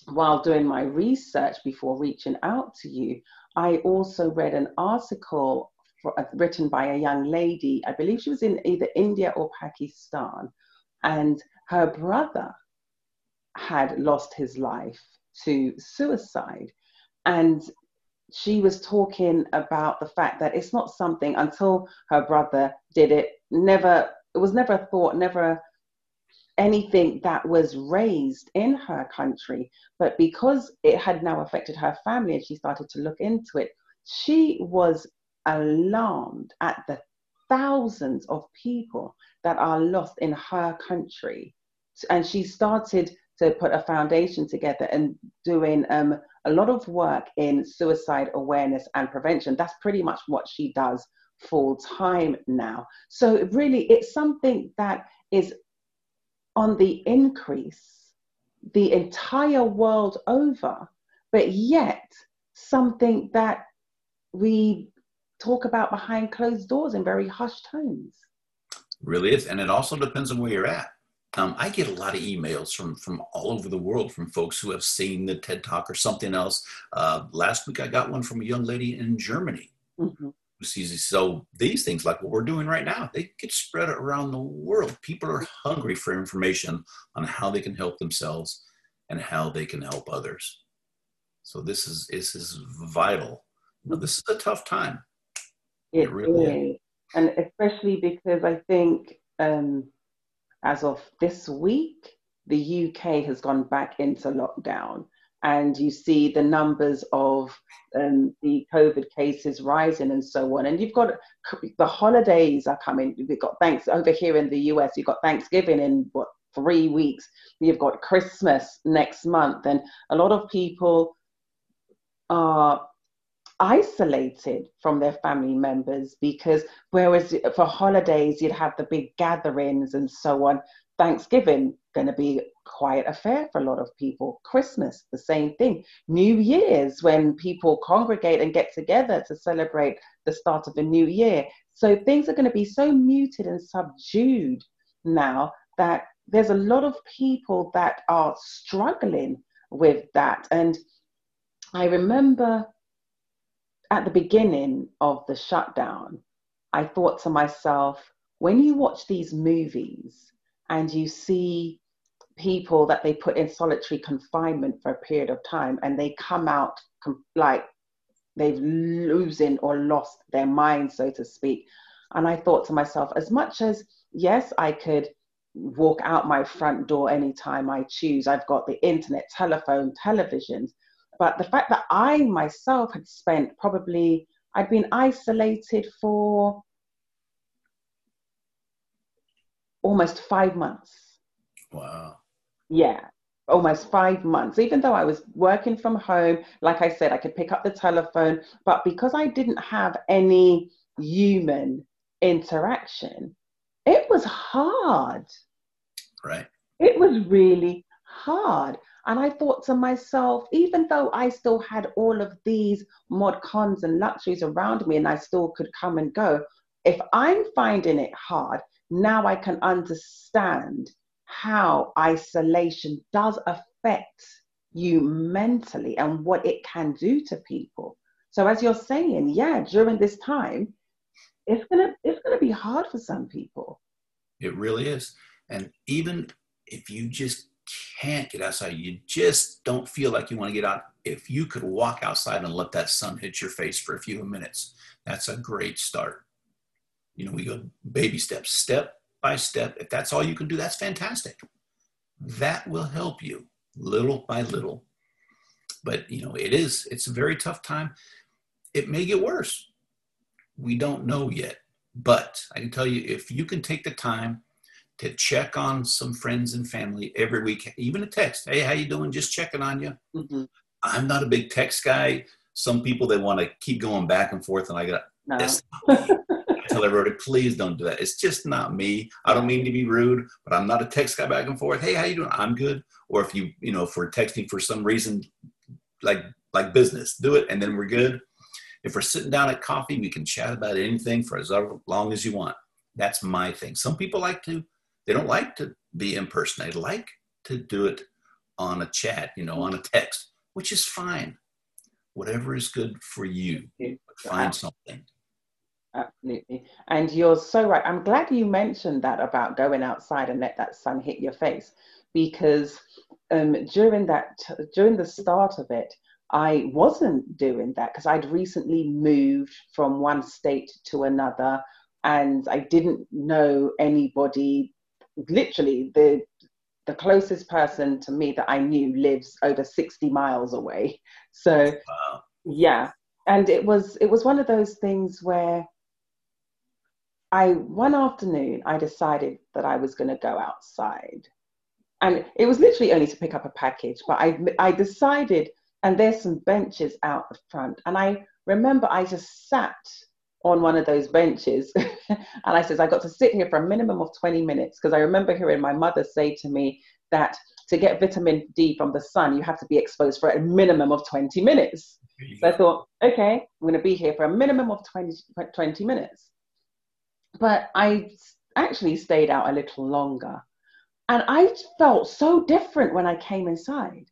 while doing my research before reaching out to you, I also read an article written by a young lady. I believe she was in either India or Pakistan, and her brother had lost his life to suicide. And she was talking about the fact that it's not something, until her brother did it, it was never a thought, never anything that was raised in her country. But because it had now affected her family and she started to look into it, she was alarmed at the thousands of people that are lost in her country. And she started to put a foundation together and doing a lot of work in suicide awareness and prevention. That's pretty much what she does full time now. So really, it's something that is on the increase the entire world over, but yet something that we talk about behind closed doors in very hushed tones. Really is. And it also depends on where you're at. I get a lot of emails from all over the world from folks who have seen the TED Talk or something else. Last week, I got one from a young lady in Germany. Mm-hmm. So these things, like what we're doing right now, they get spread around the world. People are hungry for information on how they can help themselves and how they can help others. So this is vital. This is a tough time. It really is. And especially because I think as of this week, the UK has gone back into lockdown. And you see the numbers of the COVID cases rising and so on. And you've got the holidays are coming. We've got over here in the US, you've got Thanksgiving in 3 weeks. You've got Christmas next month. And a lot of people are isolated from their family members, because whereas for holidays, you'd have the big gatherings and so on. Thanksgiving going to be a quiet affair for a lot of people. Christmas, the same thing. New Year's, when people congregate and get together to celebrate the start of the new year. So things are going to be so muted and subdued now that there's a lot of people that are struggling with that. And I remember at the beginning of the shutdown, I thought to myself, when you watch these movies and you see people that they put in solitary confinement for a period of time and they come out like they've losing or lost their mind, so to speak. And I thought to myself, as much as, yes, I could walk out my front door anytime I choose. I've got the internet, telephone, televisions. But the fact that I myself had spent I'd been isolated for almost 5 months. Wow. Yeah, almost 5 months. Even though I was working from home, like I said, I could pick up the telephone, but because I didn't have any human interaction, it was hard. Right. It was really hard. And I thought to myself, even though I still had all of these mod cons and luxuries around me and I still could come and go, if I'm finding it hard, now I can understand how isolation does affect you mentally and what it can do to people. So as you're saying, yeah, during this time, it's gonna be hard for some people. It really is. And even if you just can't get outside, you just don't feel like you want to get out, if you could walk outside and let that sun hit your face for a few minutes, that's a great start. We go baby steps, step by step. If that's all you can do, that's fantastic. That will help you little by little. But, it's a very tough time. It may get worse. We don't know yet. But I can tell you, if you can take the time to check on some friends and family every week, even a text, hey, how you doing? Just checking on you. Mm-hmm. I'm not a big text guy. Some people, they want to keep going back and forth, and I got, no. That's not me. I tell everybody, please don't do that. It's just not me. I don't mean to be rude, but I'm not a text guy back and forth. Hey, how you doing? I'm good. Or if if we're texting for some reason, like business, do it, and then we're good. If we're sitting down at coffee, we can chat about anything for as long as you want. That's my thing. Some people they don't like to be in person. They like to do it on a chat, on a text, which is fine. Whatever is good for you, find something. Absolutely. And you're so right. I'm glad you mentioned that about going outside and let that sun hit your face, because during the start of it, I wasn't doing that because I'd recently moved from one state to another and I didn't know anybody. Literally, the closest person to me that I knew lives over 60 miles away. So, Wow. yeah. And it was one of those things where one afternoon, I decided that I was going to go outside. And it was literally only to pick up a package, but I decided, and there's some benches out the front. And I remember I just sat on one of those benches and I said, I got to sit here for a minimum of 20 minutes. Because I remember hearing my mother say to me that to get vitamin D from the sun, you have to be exposed for a minimum of 20 minutes. So I thought, okay, I'm going to be here for a minimum of 20 minutes. But I actually stayed out a little longer. And I felt so different when I came inside.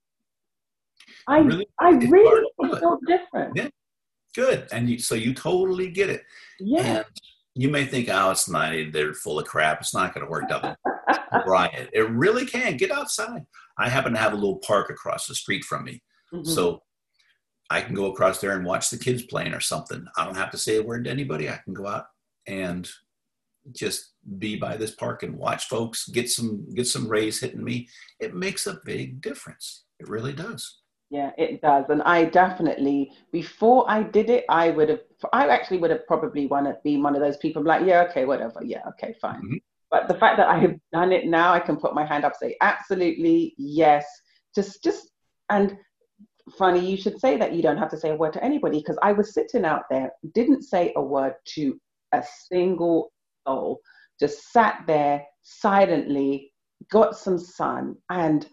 I really felt different. Yeah, good. And so you totally get it. Yeah. And you may think, oh, it's not, they're full of crap. It's not going to work out. Try it. It really can. Get outside. I happen to have a little park across the street from me. Mm-hmm. So I can go across there and watch the kids playing or something. I don't have to say a word to anybody. I can go out and just be by this park and watch folks get some rays hitting me. It makes a big difference. It really does. Yeah, it does. And I definitely, before I did it, I actually would have probably wanted to be one of those people like, yeah, okay, whatever. Yeah, okay, fine. Mm-hmm. But the fact that I have done it now, I can put my hand up, say, absolutely, yes. Just, and funny, you should say that you don't have to say a word to anybody, because I was sitting out there, didn't say a word to a single soul, just sat there silently, got some sun, and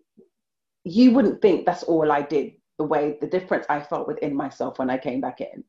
you wouldn't think that's all I did, the difference I felt within myself when I came back in.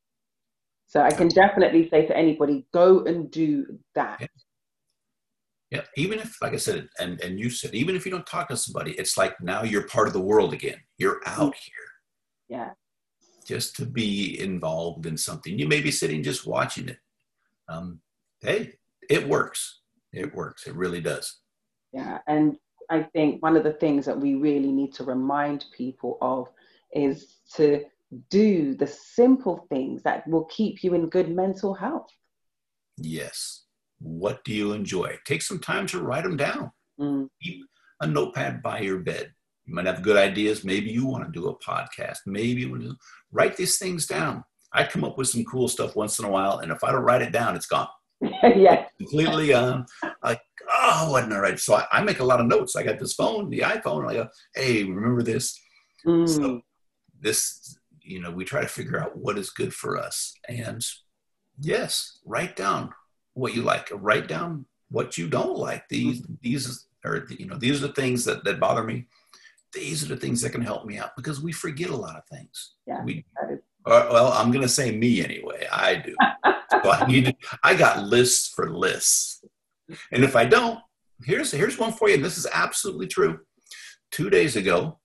So I can definitely say to anybody, go and do that. Yeah. Even if, like I said, and you said, even if you don't talk to somebody, it's like now you're part of the world again. You're out here. Yeah. Just to be involved in something. You may be sitting just watching it. Hey, it works. It works. It really does. Yeah. And I think one of the things that we really need to remind people of is to do the simple things that will keep you in good mental health. Yes. What do you enjoy? Take some time to write them down. Keep a notepad by your bed. You might have good ideas. Maybe you want to do a podcast. Maybe you want to write these things down. I come up with some cool stuff once in a while, and if I don't write it down, it's gone. Yeah. Completely like, oh, wasn't all right. So I make a lot of notes. I got this phone, the iPhone, and I go, hey, remember this? So this, we try to figure out what is good for us. And yes, write down what you like. Write down what you don't like. These are the things that bother me. These are the things that can help me out, because we forget a lot of things. Yeah. Well, I'm going to say me anyway. I do. So I got lists for lists. And if I don't, here's one for you. And this is absolutely true. 2 days ago,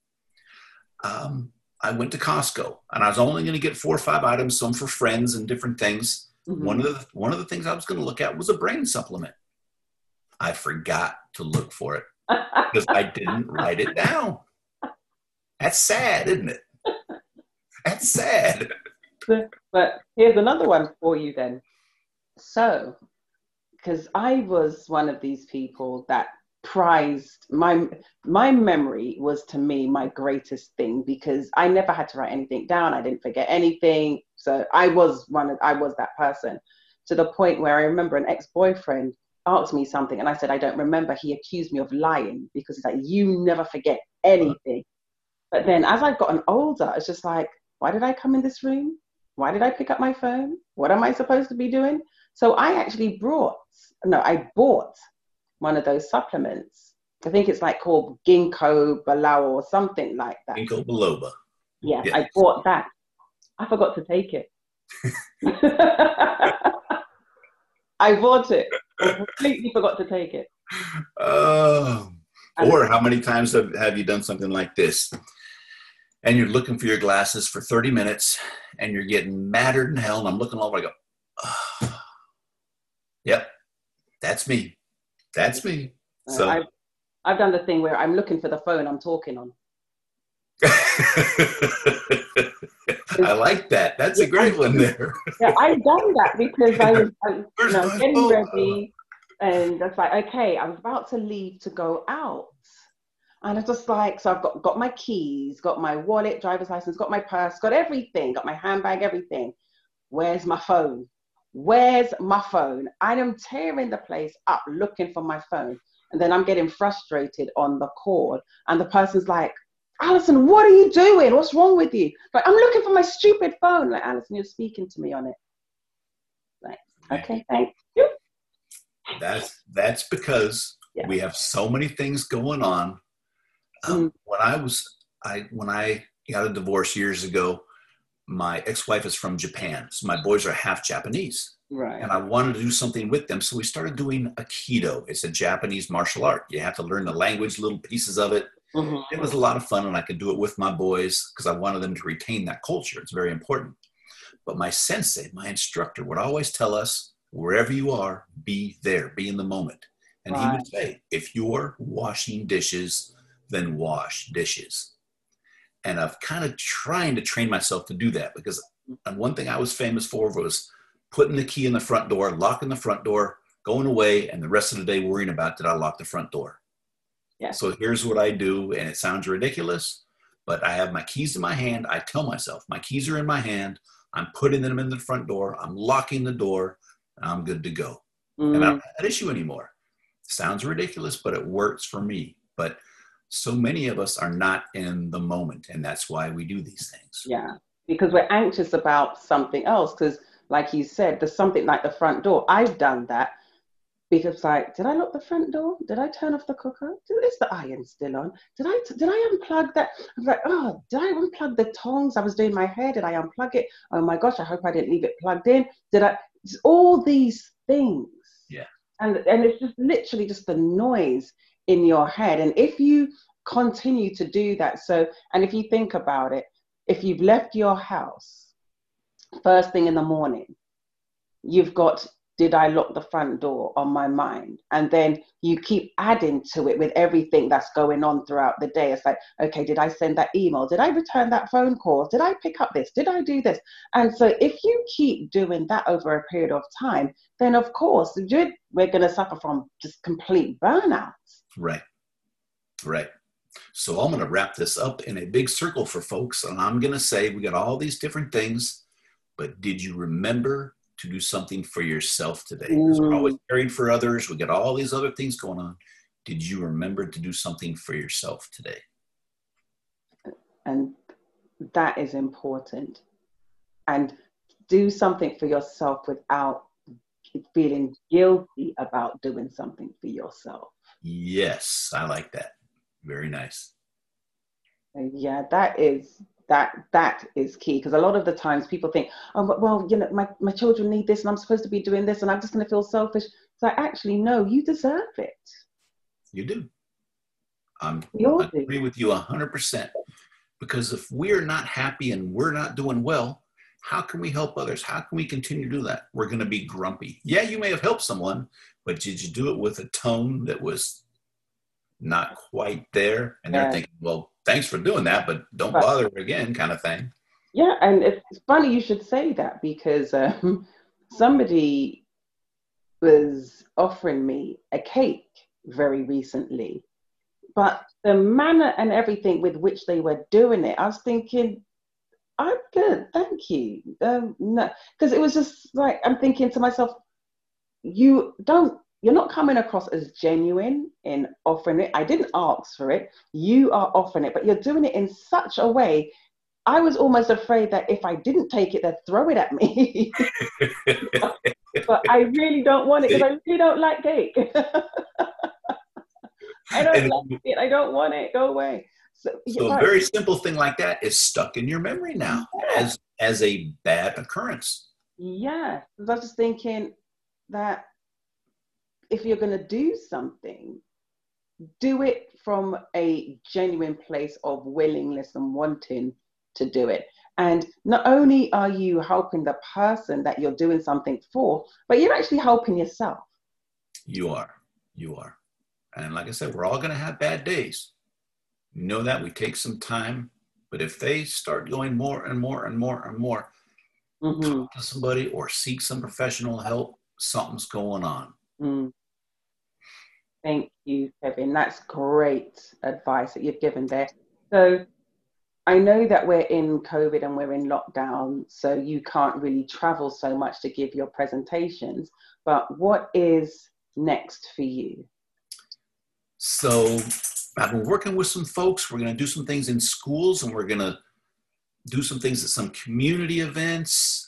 I went to Costco, and I was only going to get 4 or 5 items, some for friends and different things. Mm-hmm. One of the things I was going to look at was a brain supplement. I forgot to look for it because I didn't write it down. That's sad, isn't it? That's sad. But here's another one for you then. So, because I was one of these people that prized my memory was, to me, my greatest thing, because I never had to write anything down. I didn't forget anything. So I was that person, to the point where I remember an ex-boyfriend asked me something and I said, I don't remember. He accused me of lying, because he's like, you never forget anything. But then as I've gotten older, it's just like, why did I come in this room? Why did I pick up my phone? What am I supposed to be doing? So I actually bought one of those supplements. I think it's like called Ginkgo Biloba or something like that. Ginkgo Biloba. Yeah, yes. I bought that. I forgot to take it. I bought it. I completely forgot to take it. Or how many times have you done something like this? And you're looking for your glasses for 30 minutes and you're getting madder than hell. And I'm looking over, I go, oh, yep, that's me. That's me. So I've done the thing where I'm looking for the phone I'm talking on. I like that. That's a great one there. Yeah, I've done that because I was getting ready, and that's like, okay, I was about to leave to go out. And it's just like, so I've got my keys, got my wallet, driver's license, got my purse, got everything, got my handbag, everything. Where's my phone? Where's my phone? I am tearing the place up looking for my phone. And then I'm getting frustrated on the call. And the person's like, Alison, what are you doing? What's wrong with you? Like, I'm looking for my stupid phone. Like, Alison, you're speaking to me on it. Like, okay, thank you. That's because we have so many things going on. When I got a divorce years ago, my ex-wife is from Japan. So my boys are half Japanese. Right. And I wanted to do something with them. So we started doing Aikido. It's a Japanese martial art. You have to learn the language, little pieces of it. Mm-hmm. It was a lot of fun, and I could do it with my boys because I wanted them to retain that culture. It's very important. But my sensei, my instructor, would always tell us, wherever you are, be there, be in the moment. And he would say, if you're washing dishes, then wash dishes. And I've kind of trying to train myself to do that because one thing I was famous for was putting the key in the front door, locking the front door, going away, and the rest of the day worrying about, did I lock the front door? Yeah. So here's what I do, and it sounds ridiculous, but I have my keys in my hand. I tell myself, my keys are in my hand. I'm putting them in the front door. I'm locking the door, and I'm good to go. And I don't have that issue anymore. Sounds ridiculous, but it works for me. But so many of us are not in the moment, and that's why we do these things. Yeah, because we're anxious about something else. Because, like you said, there's something like the front door. I've done that because, like, did I lock the front door? Did I turn off the cooker? Is the iron still on? Did I unplug that? I was like, oh, did I unplug the tongs? I was doing my hair. Did I unplug it? Oh my gosh, I hope I didn't leave it plugged in. All these things. Yeah. And it's just literally just the noise in your head. And if you continue to do that, and if you think about it, if you've left your house first thing in the morning, you've got, did I lock the front door on my mind? And then you keep adding to it with everything that's going on throughout the day. It's like, okay, did I send that email? Did I return that phone call? Did I pick up this? Did I do this? And so if you keep doing that over a period of time, then of course, we're going to suffer from just complete burnout. Right. So I'm going to wrap this up in a big circle for folks. And I'm going to say, we got all these different things, but did you remember to do something for yourself today? Because we're always caring for others. We got all these other things going on. Did you remember to do something for yourself today? And that is important. And do something for yourself without feeling guilty about doing something for yourself. Yes, I like that. Very nice. Yeah, that is key, because a lot of the times people think, oh, well, you know, my children need this and I'm supposed to be doing this and I'm just going to feel selfish. So actually, no, you deserve it. You do. I agree with you 100%. Because if we're not happy and we're not doing well, how can we help others? How can we continue to do that? We're going to be grumpy. Yeah, you may have helped someone, but did you do it with a tone that was not quite there? And they're thinking, well, thanks for doing that, but don't bother again, kind of thing. Yeah, and it's funny you should say that, because somebody was offering me a cake very recently, but the manner and everything with which they were doing it, I was thinking, I'm good, thank you. No, because it was just like, I'm thinking to myself, you're not coming across as genuine in offering it. I didn't ask for it. You are offering it, but you're doing it in such a way. I was almost afraid that if I didn't take it, they'd throw it at me. But I really don't want it, because I really don't like cake. I don't like it. I don't want it. Go away. So a very simple thing like that is stuck in your memory now as a bad occurrence. Yeah. I was just thinking that if you're going to do something, do it from a genuine place of willingness and wanting to do it. And not only are you helping the person that you're doing something for, but you're actually helping yourself. You are. And like I said, we're all going to have bad days. You know that. We take some time. But if they start going more and more and more and more, talk to somebody or seek some professional help, something's going on. Thank you, Kevin. That's great advice that you've given there. So I know that we're in COVID and we're in lockdown, so you can't really travel so much to give your presentations, but what is next for you? So I've been working with some folks. We're going to do some things in schools, and we're going to do some things at some community events.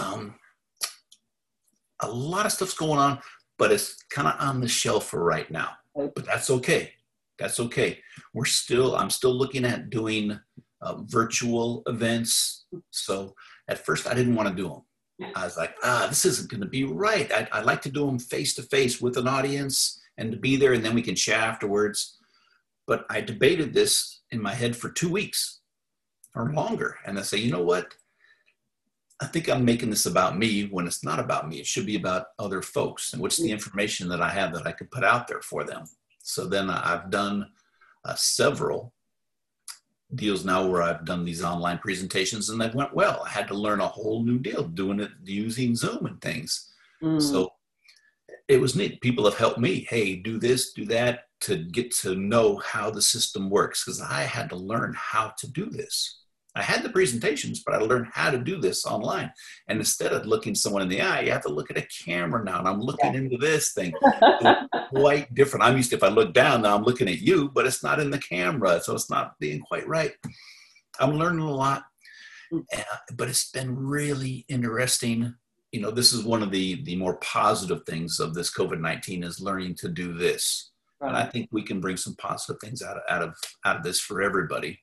A lot of stuff's going on, but it's kind of on the shelf for right now. But that's okay. That's okay. I'm still looking at doing virtual events. So at first I didn't want to do them. I was like, this isn't going to be right. I like to do them face to face with an audience and to be there, and then we can chat afterwards. But I debated this in my head for 2 weeks or longer. And I say, you know what? I think I'm making this about me when it's not about me. It should be about other folks. And what's the information that I have that I could put out there for them? So then I've done several deals now where I've done these online presentations, and they went well. I had to learn a whole new deal doing it using Zoom and things. So it was neat. People have helped me. Hey, do this, do that, to get to know how the system works, because I had to learn how to do this. I had the presentations, but I learned how to do this online. And instead of looking someone in the eye, you have to look at a camera now. And I'm looking into this thing. It's quite different. I'm used to, if I look down, now I'm looking at you, but it's not in the camera. So it's not being quite right. I'm learning a lot, but it's been really interesting. You know, this is one of the more positive things of this COVID-19 is learning to do this. Right. And I think we can bring some positive things out of this for everybody.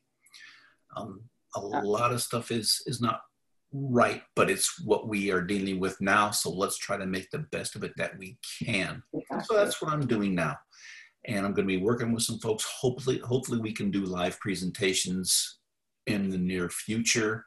A lot of stuff is not right, but it's what we are dealing with now. So let's try to make the best of it that we can. So that's what I'm doing now. And I'm going to be working with some folks. Hopefully we can do live presentations in the near future.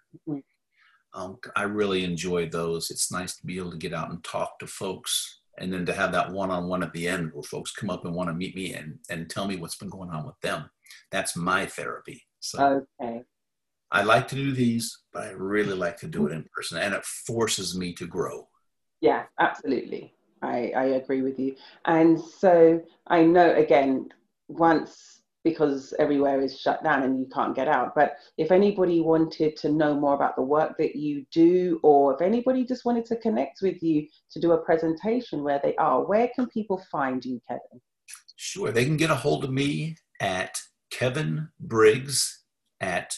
I really enjoy those. It's nice to be able to get out and talk to folks, and then to have that one-on-one at the end where folks come up and want to meet me and tell me what's been going on with them. That's my therapy. So okay. I like to do these, but I really like to do it in person, and it forces me to grow. Yeah, absolutely. I agree with you. And so I know, again, because everywhere is shut down and you can't get out, but if anybody wanted to know more about the work that you do, or if anybody just wanted to connect with you to do a presentation where they are, where can people find you, Kevin? Sure. They can get a hold of me at Kevin Briggs at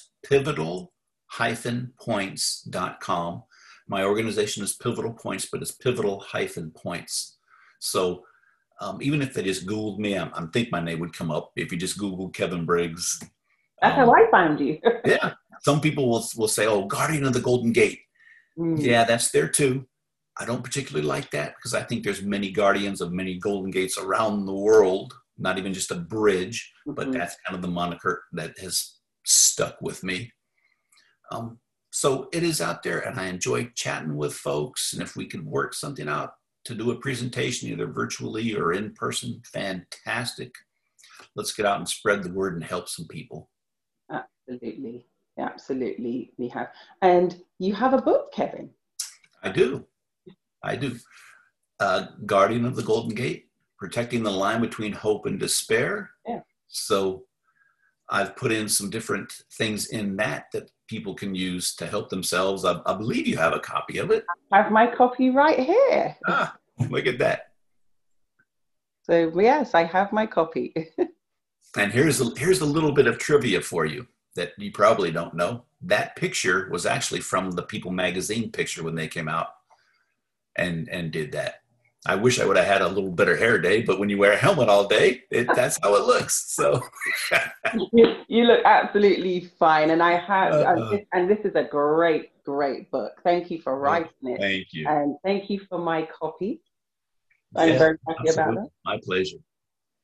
pivotal-points.com. My organization is Pivotal Points, but it's pivotal-points. So even if they just Googled me, I think my name would come up if you just Google Kevin Briggs. That's how I found you. Yeah. Some people will say, oh, Guardian of the Golden Gate. Yeah, that's there too. I don't particularly like that because I think there's many guardians of many Golden Gates around the world, not even just a bridge, but that's kind of the moniker that has stuck with me. So it is out there, and I enjoy chatting with folks. And if we can work something out to do a presentation, either virtually or in person, fantastic. Let's get out and spread the word and help some people. Absolutely. Absolutely. We have. And you have a book, Kevin. I do. Guardian of the Golden Gate, Protecting the Line Between Hope and Despair. Yeah. So I've put in some different things in that people can use to help themselves. I believe you have a copy of it. I have my copy right here. Look at that. So yes, I have my copy. And here's a little bit of trivia for you that you probably don't know. That picture was actually from the People magazine picture when they came out and did that. I wish I would have had a little better hair day, but when you wear a helmet all day, that's how it looks. So you look absolutely fine. And I have, and this is a great, great book. Thank you for writing it. Thank you. And thank you for my copy. I'm very happy about it. My pleasure.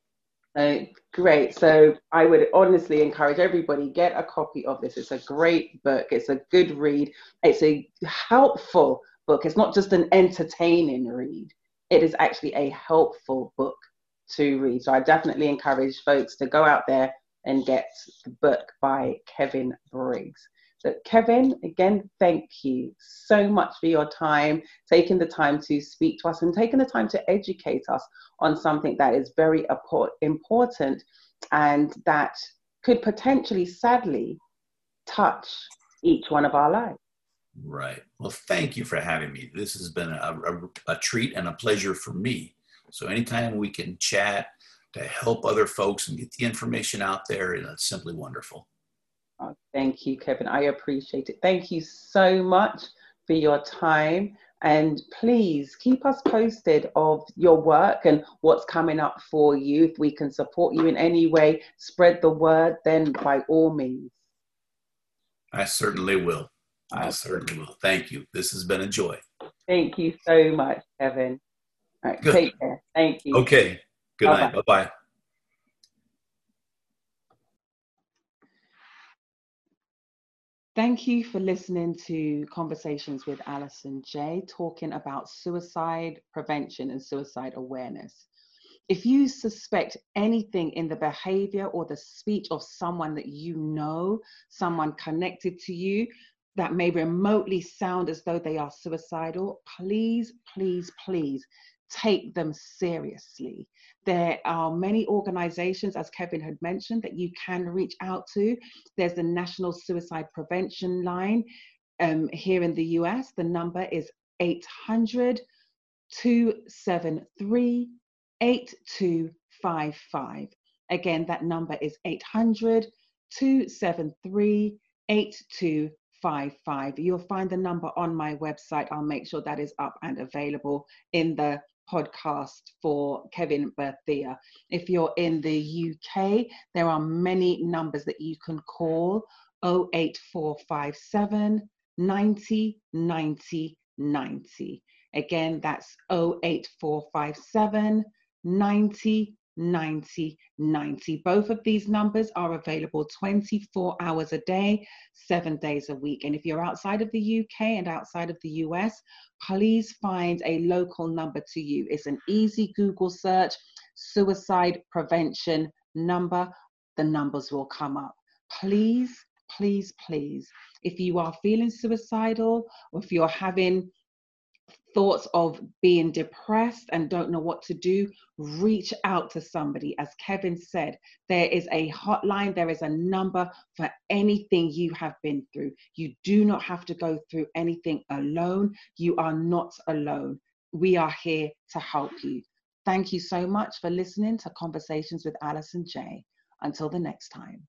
Great. So I would honestly encourage everybody, get a copy of this. It's a great book. It's a good read. It's a helpful book. It's not just an entertaining read. It is actually a helpful book to read. So I definitely encourage folks to go out there and get the book by Kevin Briggs. So Kevin, again, thank you so much for your time, taking the time to speak to us and taking the time to educate us on something that is very important and that could potentially, sadly, touch each one of our lives. Right. Well, thank you for having me. This has been a treat and a pleasure for me. So anytime we can chat to help other folks and get the information out there, it's simply wonderful. Oh, thank you, Kevin. I appreciate it. Thank you so much for your time. And please keep us posted of your work and what's coming up for you. If we can support you in any way, spread the word, then by all means. I certainly will. I certainly will. Thank you. This has been a joy. Thank you so much, Kevin. All right, take care. Thank you. Okay. Good night. Bye-bye. Thank you for listening to Conversations with Alison J, talking about suicide prevention and suicide awareness. If you suspect anything in the behavior or the speech of someone that you know, someone connected to you, that may remotely sound as though they are suicidal, please, please, please take them seriously. There are many organizations, as Kevin had mentioned, that you can reach out to. There's the National Suicide Prevention Line here in the US. The number is 800-273-8255. Again, that number is 800-273-8255. You'll find the number on my website. I'll make sure that is up and available in the podcast for Kevin Berthia. If you're in the UK, there are many numbers that you can call: 08457 90 90 90. Again, that's 08457 90 90 90. Both of these numbers are available 24 hours a day, 7 days a week. And if you're outside of the UK and outside of the US, please find a local number to you. It's an easy Google search, suicide prevention number. The numbers will come up. Please, please, please, if you are feeling suicidal, or if you're having thoughts of being depressed and don't know what to do, reach out to somebody. As Kevin said, there is a hotline, there is a number for anything you have been through. You do not have to go through anything alone. You are not alone. We are here to help you. Thank you so much for listening to Conversations with Alison J. Until the next time.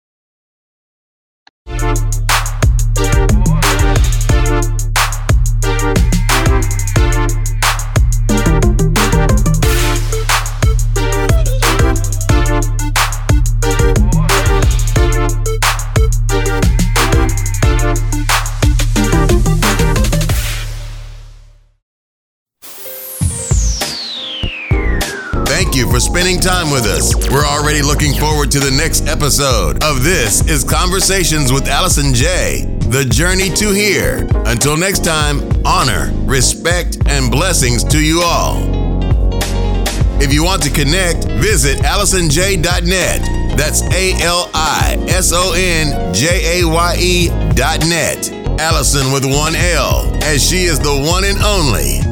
Thank you for spending time with us. We're already looking forward to the next episode of This is Conversations with Alison J, the journey to here. Until next time, honor, respect, and blessings to you all. If you want to connect, visit AlisonJ.net. That's ALISONJAYE.net. Alison with one L, as she is the one and only